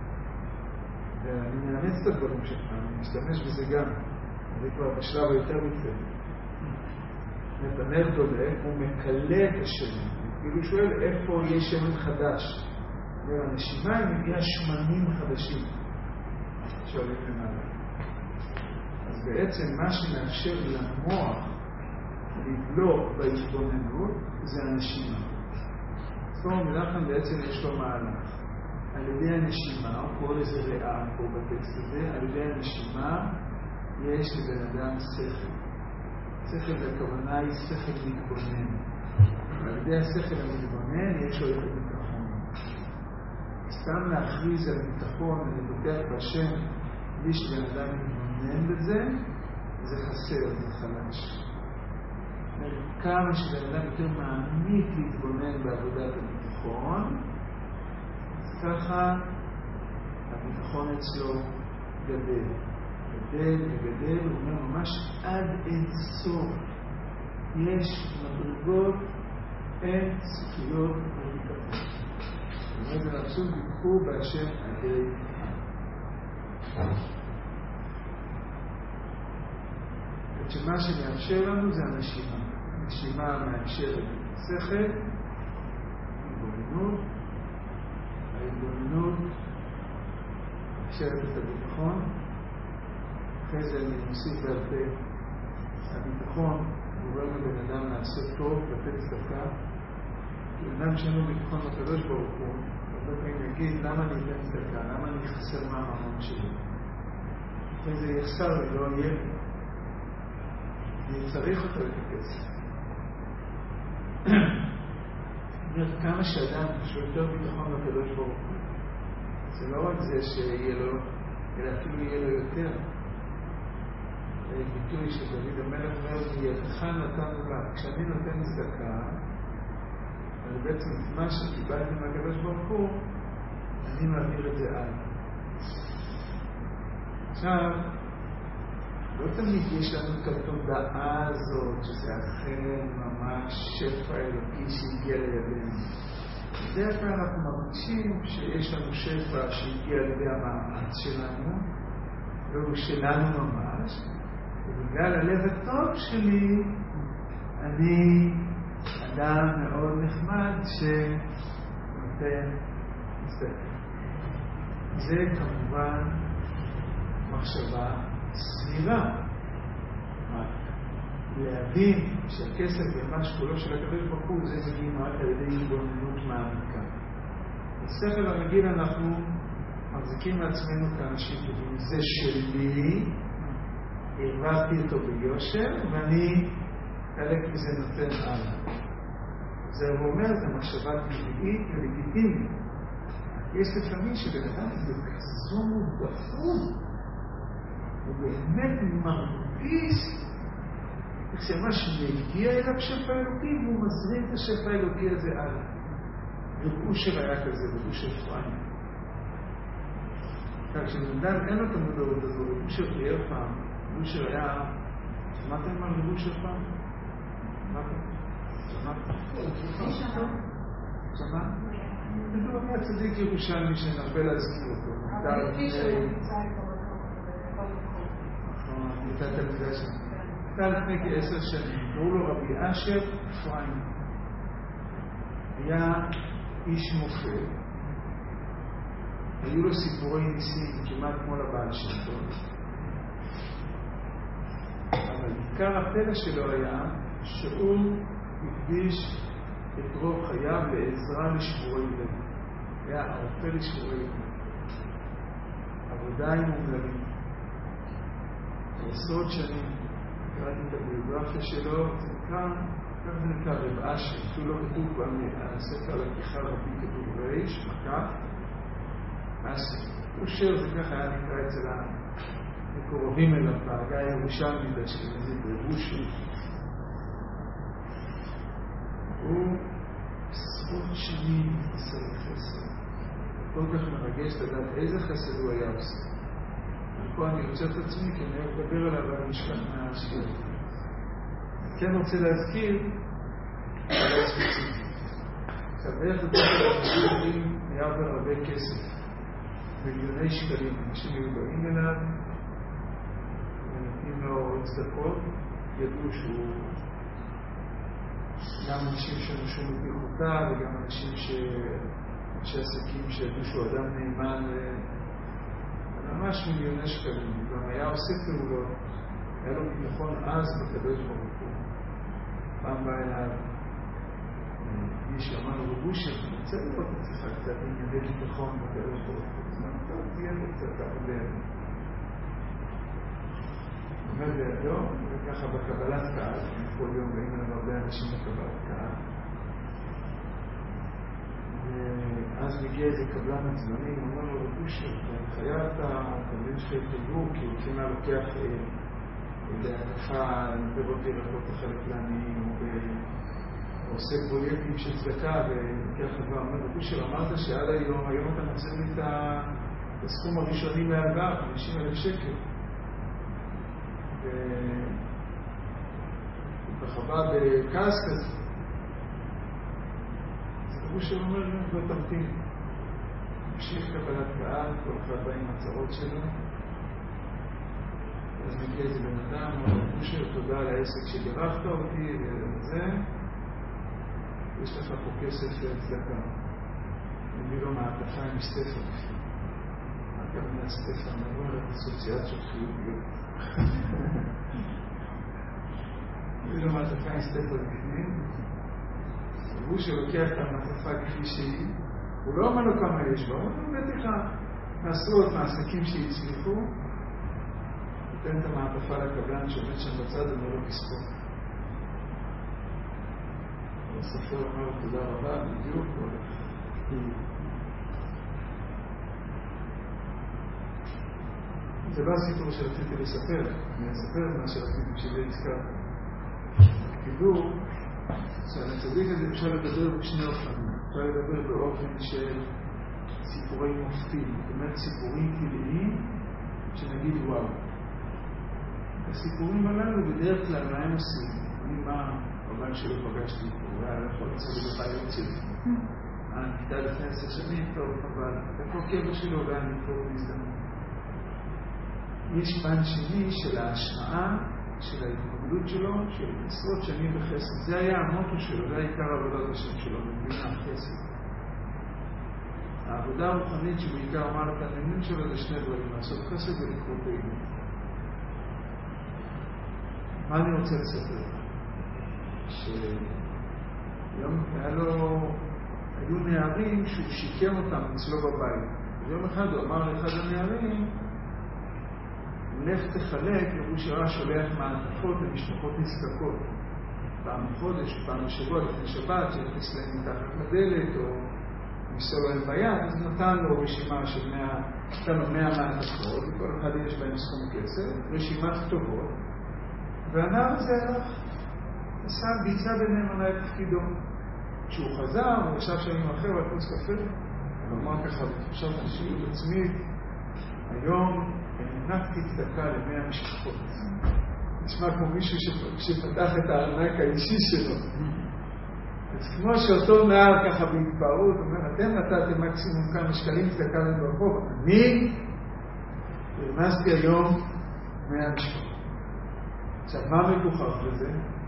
ואני מאמץ את הדברים שלך, אני משתמש בזה גם. זה כבר בשלב היותר מתקדם. נתנך דולק, הוא מקלה את השמן. כאילו שואל איפה יש שמן חדש. והנשימה היא מביאה שמנים חדשים שעולים למעלה. אז בעצם מה שמאפשר למוח לבלוק בהתבוננות זה הנשימה. זאת אומרת, מלאכן בעצם יש לו מהלך. על ידי הנשימה, הוא קורא לזה ריאה פה בטקסט הזה, על ידי הנשימה יש לבן אדם שכל. שכל הכוונה היא שכל מתבונן. ועל ידי השכל המתבונן יש לו את הביטחון. סתם להכריז על הביטחון, אני בוטח בהשם, בלי שבן אדם מתבונן בזה, זה חסר, זה חלש. כמה שבן אדם יותר מעמיק להתבונן בעבודת הביטחון, אז ככה הביטחון אצלו גדל. גדל וגדל, הוא אומר ממש עד אין סוף. יש מדרגות אין סופיות בביטחון. זאת אומרת, הרצון ביקחו בהשם הגרי את שמה שמאפשר לנו זה הנשימה. הנשימה מאפשרת שכל, התבוננות, ההתבוננות מאפשרת את הביטחון. אחרי זה אני מוסיף להרבה הביטחון גורם לבן אדם לעשות טוב, לתת צדקה. כי אדם שאין לו ביטחון לקדוש ברוך הוא, הרבה פעמים יגיד למה אני אתן צדקה, למה אני חסר מהממון שלי. אחרי זה יחסר לי, לא יהיה לי. אני צריך אותו את הכסף. אומרת, כמה שאדם יש לו יותר ביטחון לקדוש ברוך הוא. זה לא רק זה שיהיה לו, אלא אפילו יהיה לו יותר. ביטוי שדוד המלך אומר, ידך נתנו לה. כשאני נותן צדקה, אז בעצם מה שקיבלתי מהקדוש ברוך הוא, אני מעביר את זה הלאה. עכשיו, לא תמיד יש לנו את התודעה הזאת, שזה אכן ממש שפע אלוקי שהגיע לידינו. בדרך כלל אנחנו מרגישים שיש לנו שפע שהגיע לידי המאמץ שלנו, והוא שלנו ממש, ובגלל הלב הטוב שלי, אני אדם מאוד נחמד שנותן ספר. זה כמובן מחשבה סבירה. להבין שהכסף ומה כולו של הקדוש ברוך הוא, זה מגיעים רק על ידי התבוננות מעמיקה. בספר הרגיל אנחנו מחזיקים לעצמנו כאנשים טובים. זה שלי, הרווחתי אותו ביושר, ואני חלק מזה נותן הלאה. זה הוא אומר, זה מחשבה טבעית ולגיטימית. יש לפעמים שבן אדם זה כזו מודפות, הוא באמת מרגיש כשמש מגיע אליו שפע אלוקי, והוא מזרים את השפע האלוקי הזה הלאה. רב אושר היה כזה, רב אושר אפרים. כך שבנדן אין לו את המודעות הזו, רב אושר תיאר פעם. רב אושר היה... שמעתם על רב אושר פעם? שמעתם? שמעתם? שמעתם? זה היה צדיק ירושלמי שנרבה להזכיר אותו. אבל לפי שהוא נמצא איתו בכל מקום. נכון, הייתה תלמידה שם. הייתה לפני כעשר שנים, קראו לו רבי אשר אפרים. היה איש מופת. היו לו סיפורי ניסים כמעט כמו לבעל שם טוב. אבל עיקר הפלא שלו היה שהוא הקדיש את רוב חייו לעזרה לשבורי לב. היה הרופא לשבורי לב. עבודה עם אומללים. עשרות שנים. קראתי את הביוגרפיה שלו, זה נקרא, כך זה נקרא רב אשר, אפילו לא כתוב בספר לקיחה רבי כתוב ריש, מקף, אושר זה ככה היה נקרא אצל המקורבים אליו, בהגה הירושלמית האשכנזית, רב אושר. הוא עשרות שנים עשה לחסד, כל כך מרגש לדעת איזה חסד הוא היה עושה. פה אני רוצה את עצמי, כי אני אוהב לדבר עליו על המשכן מהשקיע. כן רוצה להזכיר על הספציפי. עכשיו, איך לדעת על הספציפים היה עובר הרבה כסף, מיליוני שקלים, אנשים היו באים אליו, ונותנים לו צדקות, ידעו שהוא גם אנשים שנושאים בפיחותה, וגם אנשים אנשי עסקים שידעו שהוא אדם נאמן ממש מיליוני שקלים. גם היה עושה פעולות, היה לו ביטחון אז בקדוש ברוך הוא. פעם בא אליו איש אמר לו, רב אושר, אני רוצה לראות את צריכה קצת ענייני ביטחון בקדוש ברוך הוא. אז אמר, טוב, תהיה לו קצת ככה לידו. עומד לידו, וככה בקבלת קהל, כל יום באים אליו הרבה אנשים בקבלת קהל. ואז מגיע איזה קבלן עצבני, הוא אומר לו, רב אושר, אתה חייב את הקבלן שלך יתגור, כי הוא כמעט לוקח להעדפה, פירות ירקות החלק לעניים, או עושה פרויקטים של צדקה, ולוקח דבר. אומר, רב אושר, אמרת שעד היום, היום אתה מחזיר לי את הסכום הראשוני מהעבר, חמישים אלף שקל. ובחווה בכעס כזה. הוא שאומר, לא תמתין. המשיך קבלת קהל, כל אחד בא עם הצרות שלו. אז מגיע איזה בן אדם, הוא שאומר, תודה על העסק שגרחת אותי, וזה. יש לך פה כסף לצדקה. מביא לו מעטפה עם סטפן. אגב, מן הסטפן, אני אומר את אסוציאציות חיוביות. מביא לו מעטפה עם סטפן בפנים. הוא שלוקח את המעטפה כפי שהיא, הוא לא אומר לו כמה יש בה, הוא אומר לך, מעשרות מעסקים שהצליחו, נותן את המעטפה לקבלן שעומד שם בצד, אומר לו כספו. הסופר אומר לו תודה רבה, בדיוק, הוא הולך. זה לא הסיפור שרציתי לספר, אני אספר מה שרציתי שזה נזכר. תדעו, שעל הצדיק הזה אפשר לדבר בשני אופנים. אפשר לדבר באופן של סיפורי מופתים, זאת אומרת סיפורים טבעיים שנגיד וואו. הסיפורים הללו בדרך כלל מה הם עושים? אני מה רבן שלא פגשתי פה, הוא היה יכול לעשות את הבעיות שלי. אה, נקטע לפני עשר שנים, טוב, אבל איפה הקבע שלו והיה נקטור בהזדמנות. יש פן שני של ההשראה, של ההתמודדות שלו, של עשרות שנים בחסד. זה היה המוטו שלו, זה העיקר עבודת השם שלו, מבינה החסד. העבודה הרוחנית שבעיקר אמר את העניינים שלו זה שני דברים, לעשות חסד ולקרוא תהילים. מה אני רוצה לספר לך? שיום היה לו, היו נערים שהוא שיקם אותם אצלו בבית. ויום אחד הוא אמר לאחד הנערים, לך תחלק, הוא שראה שולח מעטפות למשפחות נזקקות. פעם בחודש, פעם בשבוע, לפני שבת, שיכניס להם מתחת לדלת, או מסור להם ביד, אז נתן לו רשימה של מאה, נתן לו מאה מעטפות, וכל אחד יש בהם סכום כסף, רשימת כתובות, והנער הזה הלך, עשה ביצע בנאמנה את תפקידו. כשהוא חזר, הוא ישב שם עם אחר על כוס קפה, הוא אמר ככה, חשב חשיבות עצמית, היום הענקתי צדקה למאה משפחות. נשמע כמו מישהו שפתח את הארנק האישי שלו. אז כמו שאותו נער ככה בהתפארות, הוא אומר, אתם נתתם מקסימום כמה שקלים צדקה להם ברחוב, אני הרמזתי היום מאה משפחות. עכשיו, מה מגוחך לזה?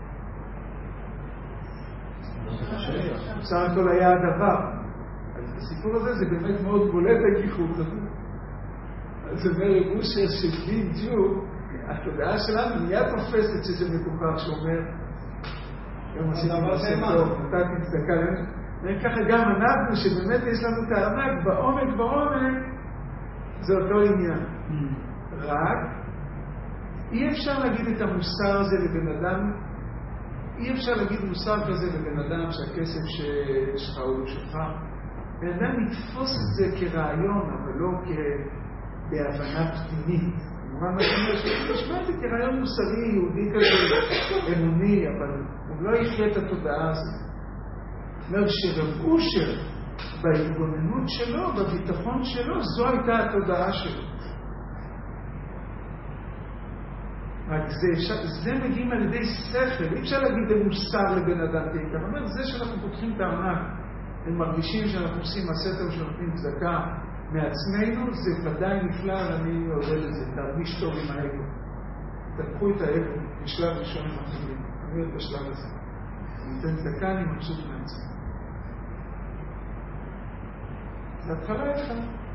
בסך הכל היה הדבר. אז הסיפור הזה זה באמת מאוד בולט הגיחוך הזה. אז אומר רבושר שבין ג'ו, התודעה שלנו מיד תופסת שזה מגוחך שאומר, יום עשיתי משהו טוב, נתתי צדקה. וככה גם אנחנו שבאמת יש לנו את הענק, בעומק בעומק, זה אותו עניין. רק, אי אפשר להגיד את המוסר הזה לבן אדם, אי אפשר להגיד מוסר כזה לבן אדם שהכסף שלך הוא שלך. בן אדם יתפוס את זה כרעיון, אבל לא בהבנה פנימית. במובן מה שאומר שנשמע את זה כרעיון מוסרי, יהודי כזה, אמוני, אבל הוא לא יחיה את התודעה הזאת. זאת אומרת שרב אושר, בהתגוננות שלו, בביטחון שלו, זו הייתה התודעה שלו. רק זה, זה מגיעים על ידי שכל, אי אפשר להגיד זה מוסר לבן אדם תעיקר. זאת אומרת, זה שאנחנו פותחים את הארנק, הם מרגישים שאנחנו עושים הסתר שנותנים צדקה מעצמנו, זה ודאי נפלא, אני עובד את זה, תרגיש טוב עם האגו. תקחו את האגו, בשלב ראשון עם החברים, אני עוד בשלב הזה. אני אתן צדקה, אני מבסוט מעצמי. זה התחלה איתך.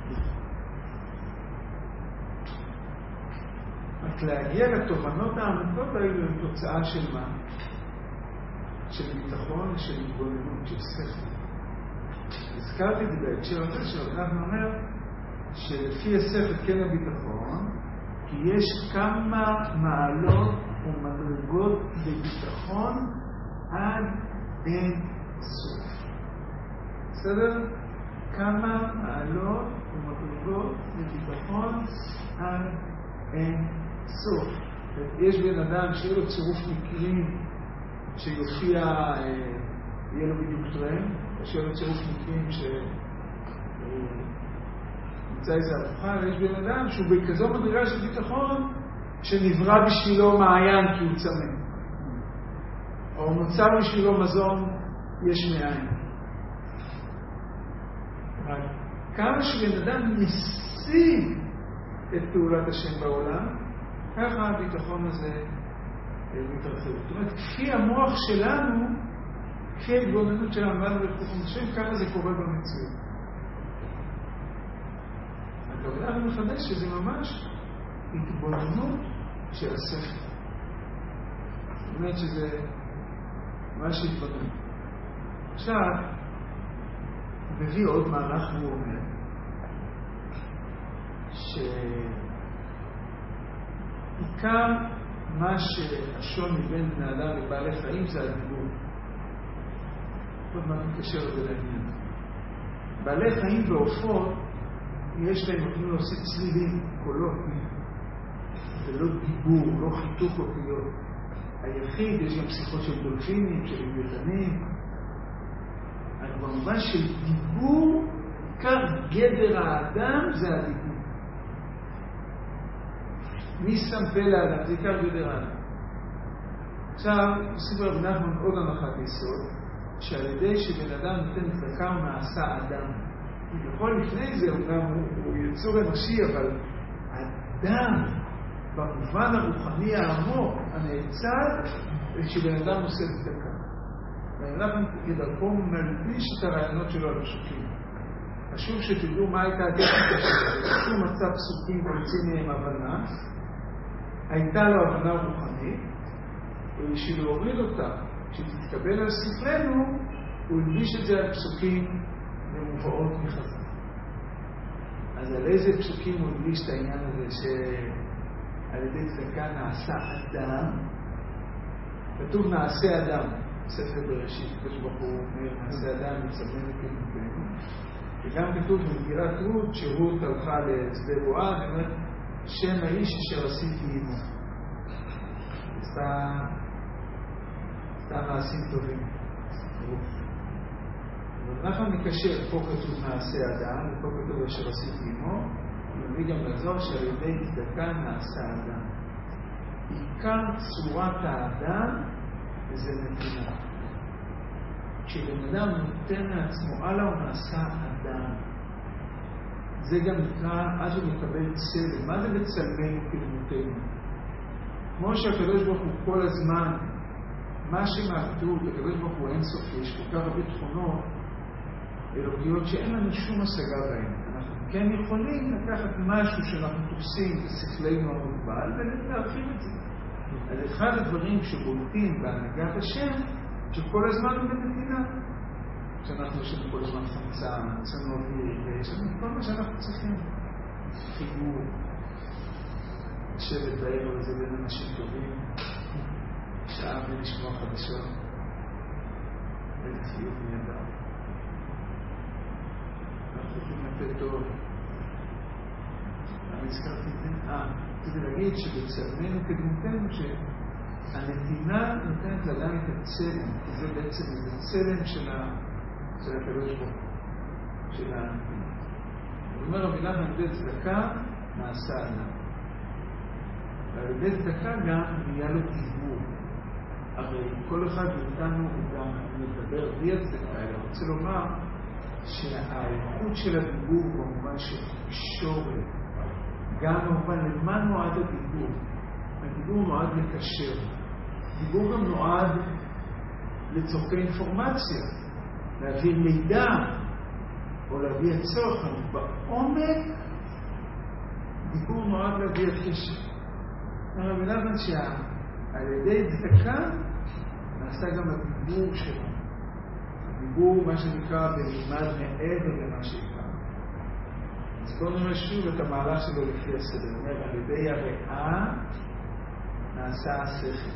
רק להגיע לתובנות העמוקות האלו עם תוצאה של מה? של ביטחון, של התבוננות, של שכל. הזכרתי את זה בהקשר הזה שאנחנו אומר שלפי השכל כן הביטחון, כי יש כמה מעלות ומדרגות בביטחון עד אין סוף. בסדר? כמה מעלות ומדרגות בביטחון עד אין סוף. יש בן אדם שיהיה לו צירוף מקרים שיופיע, יהיה לו בדיוק טרם, שיהיה לו צירוף מקרים שנמצא איזה ארוחה, ויש בן אדם שהוא בכזו מדרגה של ביטחון שנברא בשבילו מעיין כי הוא צמא, או נוצר בשבילו מזון יש מאין. כמה שבן אדם משיג את פעולת השם בעולם, ככה הביטחון הזה מתרחב. זאת אומרת, כפי המוח שלנו, כפי ההתבוננות שלנו, באנו לביטחון השם, ככה זה קורה במציאות. הכוונה אני מחדש שזה ממש התבוננות של השכל. זאת אומרת שזה ממש התבוננות. עכשיו, מביא עוד מהלך והוא אומר, שעיקר מה שהשוני בין בני אדם לבעלי חיים זה הדיבור. עוד מה מתקשר לזה לעניין. בעלי חיים ועופות יש להם נותנים להוסיף צלילים, קולות, ולא דיבור, לא חיתוך אותיות. היחיד יש גם שיחות של דולפינים, של לוויתנים. אבל במובן של דיבור, עיקר גדר האדם זה הדיבור. מי שם פה לאדם? זה עיקר גדר האדם. עכשיו, סיפור רב נחמן עוד הנחת יסוד, שעל ידי שבן אדם נותן צדקה הוא נעשה אדם. בכל לפני זה הוא גם הוא יצור אנושי, אבל אדם במובן הרוחני העמוק, הנאצל, כשבן אדם עושה צדקה. בן אדם כדרכו מלביש את הרעיונות שלו על הפסוקים. חשוב שתדעו מה הייתה הטכניקה שלו. כשהוא מצא פסוקים והוציא מהם הבנה, הייתה לו הבנה רוחנית, ובשביל להוריד אותה, כשתתקבל על ספרנו, הוא הלביש את זה על פסוקים ומובאות מחז"ל. אז על איזה פסוקים הוא הלביש את העניין הזה שעל ידי צדקה נעשה אדם? כתוב נעשה אדם, ספר בראשית, קדוש ברוך הוא אומר נעשה אדם מצווה לקדמותנו, וגם כתוב במגילת רות שרות הלכה לשדה בועז, ואומרת שם האיש אשר עשיתי עמו. עשתה מעשים טובים. אבל אנחנו נקשר, פה כתוב נעשה אדם, ופה כתוב אשר עשיתי עמו, ומביא גם לזור שעל ידי צדקה נעשה אדם. עיקר צורת האדם זה נתינה. כשבן אדם נותן לעצמו, הלאה הוא נעשה אדם. זה גם נקרא, אז הוא מקבל צלם. מה זה בצלמנו כדמותנו? כמו שהקדוש ברוך הוא כל הזמן, מה שמעבדות, הקדוש ברוך הוא אינסופי, יש כל כך הרבה תכונות אלוקיות שאין לנו שום השגה בהן. אנחנו כן יכולים לקחת משהו שאנחנו תופסים בשכלנו המוגבל ולהרחיב את זה. אז אחד הדברים שבולטים בהנהגת השם, שכל הזמן הוא בנתינה. שאנחנו יש לנו כל הזמן חמצה, יש לנו אוויר, ויש לנו כל מה שאנחנו צריכים. חיבור, לשבת בערב הזה בין אנשים טובים, שעה ולשמוע חדשות, איזה חיוב מידע. אנחנו יכולים לתת טוב. אני הזכרתי את זה. אה, כדי להגיד שבצלמנו כדמותנו, שהנתינה נותנת לאדם את הצלם, כי זה בעצם את הצלם של הקדוש ברוך הוא, של הנתינה. הוא אומר, המילה על ידי צדקה נעשה אדם. ועל ידי צדקה גם נהיה לו דיבור. הרי כל אחד מאיתנו הוא גם מדבר בלי הצדקה, אלא רוצה לומר שהאיכות של הדיבור במובן של תקשורת, גם במובן למה נועד הדיבור. הדיבור נועד לקשר. דיבור גם נועד לצורכי אינפורמציה, להעביר מידע או להביא הצורך. בעומק דיבור נועד להביא הקשר. הרב אלבן שעל ידי צדקה נעשה גם הדיבור שלו. הדיבור, מה שנקרא, במימד מעבר למה שיקרא. אז בואו נראה שוב את המהלך שלו לפי הסדר. אומר, על ידי הריאה נעשה השכל.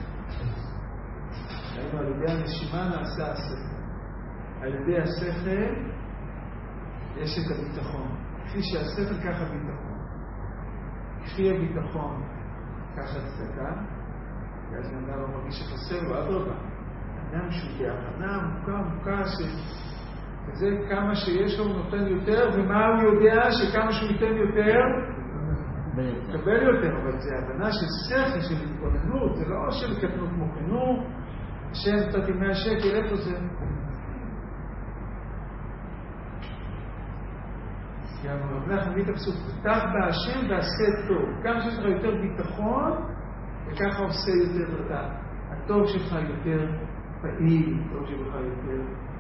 על ידי הנשימה נעשה השכל. על ידי השכל יש את הביטחון. כפי שהשכל ככה ביטחון. כפי הביטחון ככה צדקה, ואז אדם לא מרגיש שחסר לו, אדרבה. אדם שהוא בהבנה עמוקה עמוקה וזה כמה שיש לו הוא נותן יותר, ומה הוא יודע שכמה שהוא ייתן יותר מקבל יותר, אבל זה הבנה של שכל, של התבוננות, זה לא של קטנות כמו חינוך, השם קצת עם מאה שקל, איפה זה? אנחנו נביא את הפסוק, פתח בהשם ועשה טוב. כמה שיש לך יותר ביטחון, וככה עושה יותר אתה. הטוב שלך יותר פעיל, הטוב שלך יותר.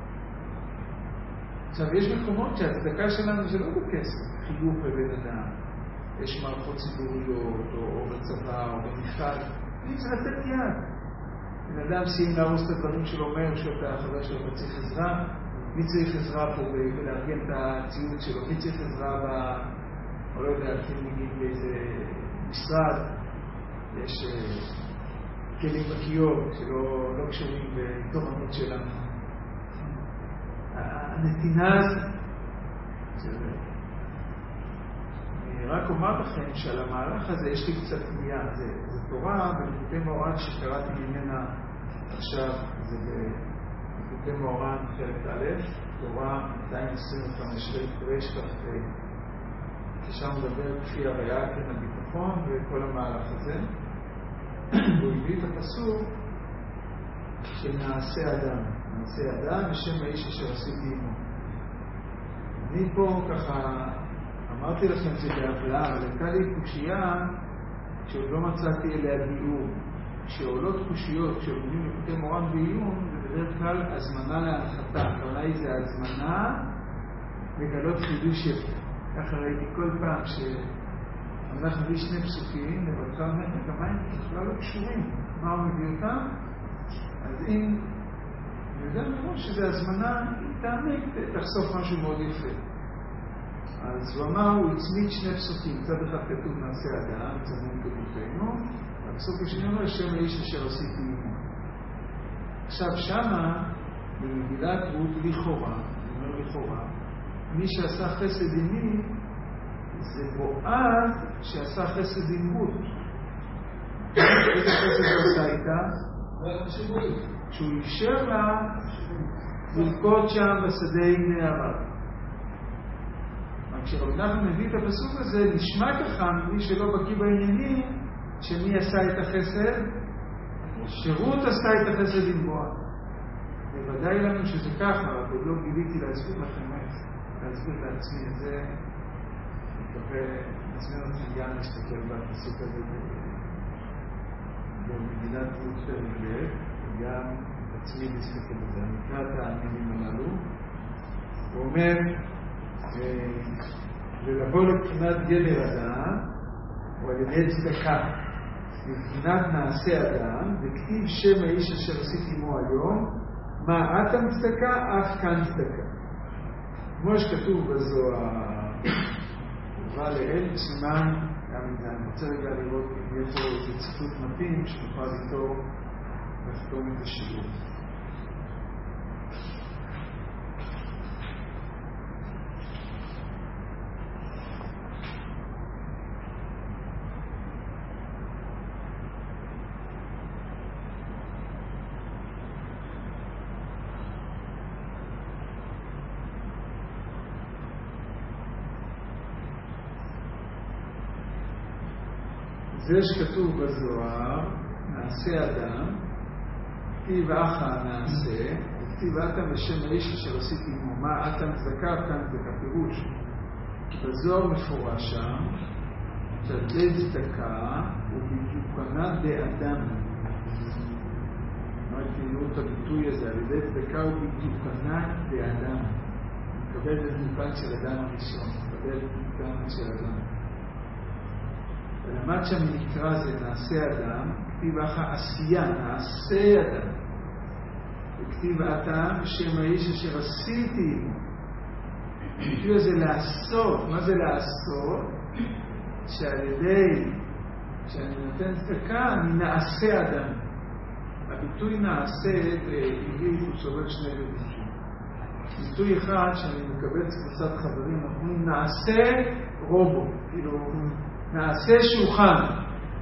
עכשיו, יש מקומות שהצדקה שלנו זה לא בכסף, חיוך בבן אדם. יש מערכות ציבוריות, או בצבא, או במפעל. אני צריך לתת יד. בן אדם סיים להרוס את הדברים שלו, אומר שאתה חבר שלו, אתה צריך עזרה. מי צריך עזרה פה ולארגן את הציוד שלו? מי צריך עזרה ב... או לא יודע, אפילו נגיד באיזה משרד, יש כלים בכיור שלא לא קשורים בתורנות שלנו. הנתינה הזאת, אני רק אומר לכם שעל המהלך הזה יש לי קצת פנייה. זה, זה תורה בליקוטי מאורן שקראתי ממנה עכשיו, זה ב... ליקוטי מאורן חלק א', תורה מאתיים עשרים וחמש רש כ"ה, ששם מדבר כפי הריאה כן הביטחון וכל המהלך הזה. והוא הביא את הפסוק של נעשה אדם, נעשה אדם בשם האיש אשר עשיתי עמו. אני פה ככה אמרתי לכם את זה בהבלעה, אבל הייתה לי קושייה כשעוד לא מצאתי אליה ביאור. כשעולות קושיות, כשעומדים לפני מורן בעיון, זה בדרך כלל הזמנה להנחתה. אולי זה הזמנה לגלות חידוש יפה. ככה ראיתי כל פעם שאנחנו מביא שני פסוקים, לבטחה ומחק המים, בכלל לא קשורים. מה הוא מביא אותם? אז אם אני יודע מראש שזה הזמנה, אם תעמק, תחשוף משהו מאוד יפה. אז הוא אמר, הוא הצמיד שני פסוקים. מצד אחד כתוב נעשה אדם, צמאים כדותינו, והפסוק השני אומר, שם האיש אשר עשיתי עמו. עכשיו שמה, במגילת רות לכאורה, אני אומר לכאורה, מי שעשה חסד עימי, זה בועז שעשה חסד עם רות. איזה חסד הוא עשה איתה? כשהוא אפשר לה ללקוט שם בשדה עם נערה. כשרבי נחמן מביא את הפסוק הזה, נשמע ככה, מי שלא בקיא בעניינים, שמי עשה את החסד? שרות עשה את החסד עם בועז. בוודאי לנו שזה ככה, אבל לא גיליתי להסביר לכם איך, להסביר לעצמי את זה. אני מקווה, נזמין אתכם גם להסתכל בפסוק הזה במגילת רות פרק ב', וגם עצמי להסתכל בזה. אני אקרא את העניינים הללו. הוא אומר, ולבוא לבחינת גדר אדם, או על ידי צדקה, לבחינת נעשה אדם, וכתיב שם האיש אשר עשיתי עמו היום, מה אתם צדקה, אף כאן צדקה. כמו שכתוב בזוהר, ובא לאל סימן, גם אם זה, אני רוצה רגע לראות אם יש לו איזה ציטוט מתאים, שנוכל איתו לחתום את השיעור. זה שכתוב בזוהר, נעשה אדם, כתיב אחא נעשה, וכתיב אתם בשם האיש אשר עשיתי עמו, מה אתם צדקה, כאן זה כפירוש. בזוהר מפורש שם, שעדי צדקה ובדיוקנה באדם. מה תראו את הביטוי הזה, על ידי צדקה ובדיוקנה באדם. מקבל את דיוקן של אדם הראשון, מקבל את דיוקן של אדם. ולמד שם נקרא זה נעשה אדם, כתיב אחא עשייה, נעשה אדם. וכתיב אתה בשם האיש אשר עשיתי עמו. הביטוי הזה לעשות, מה זה לעשות? שעל ידי, שאני נותן צדקה, אני נעשה אדם. הביטוי נעשה, בעברית הוא סובל שני ביטויים. ביטוי אחד שאני מקבל קבוצת חברים, אנחנו נעשה רובו, כאילו נעשה שולחן.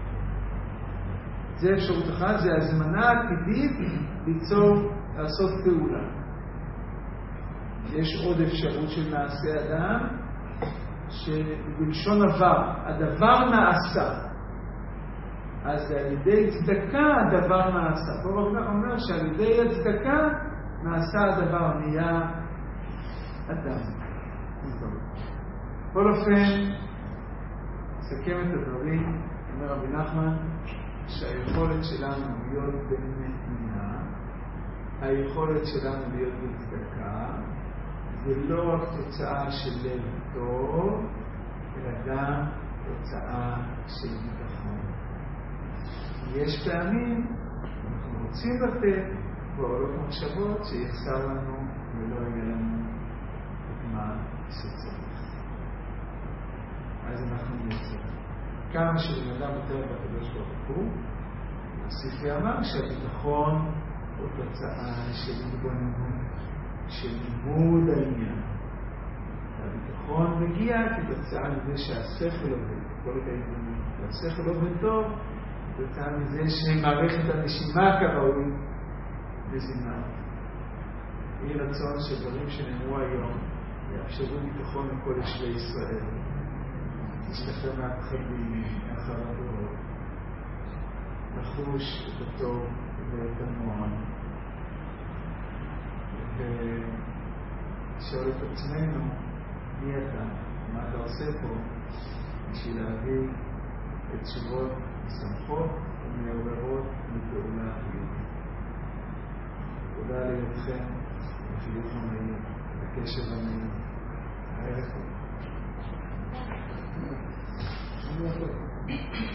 זה אפשרות אחת, זה הזמנה עתידית ליצור, לעשות פעולה. יש עוד אפשרות של נעשה אדם, שבלשון עבר, הדבר נעשה. אז על ידי צדקה הדבר נעשה. פה רב אומר שעל ידי הצדקה נעשה הדבר, נהיה אדם. בכל אופן, נסכם את הדברים, אומר רבי נחמן, שהיכולת שלנו להיות במתנה, היכולת שלנו להיות בצדקה, זה לא רק תוצאה של לב טוב, אלא גם תוצאה של ביטחון. יש פעמים, אנחנו רוצים לתת בעולות מחשבות שיחסר לנו ולא יהיה לנו את מה שצריך. אז אנחנו נצא. כמה שבן אדם יותר בקדוש ברוך הוא, הספרי אמר שהביטחון הוא תוצאה של התבוננות, של לימוד העניין. הביטחון מגיע כתוצאה מזה שהשכל עובד, כל את ההתבוננות. והשכל עובד טוב, כתוצאה מזה שמערכת הנשימה כראוי מזינה. יהי רצון שדברים שנאמרו היום יאפשרו ביטחון לכל יושבי ישראל. להשתחרר מהפחדים, מהחרדות, לחוש את הטוב ואת הנועם. ולשאול את עצמנו, מי אתה? מה אתה עושה פה? בשביל להביא את תשובות משמחות ומעוררות מפעולה חיובית. תודה לידכם, לחיוך המהיר, לקשב המהיר. הערב טוב.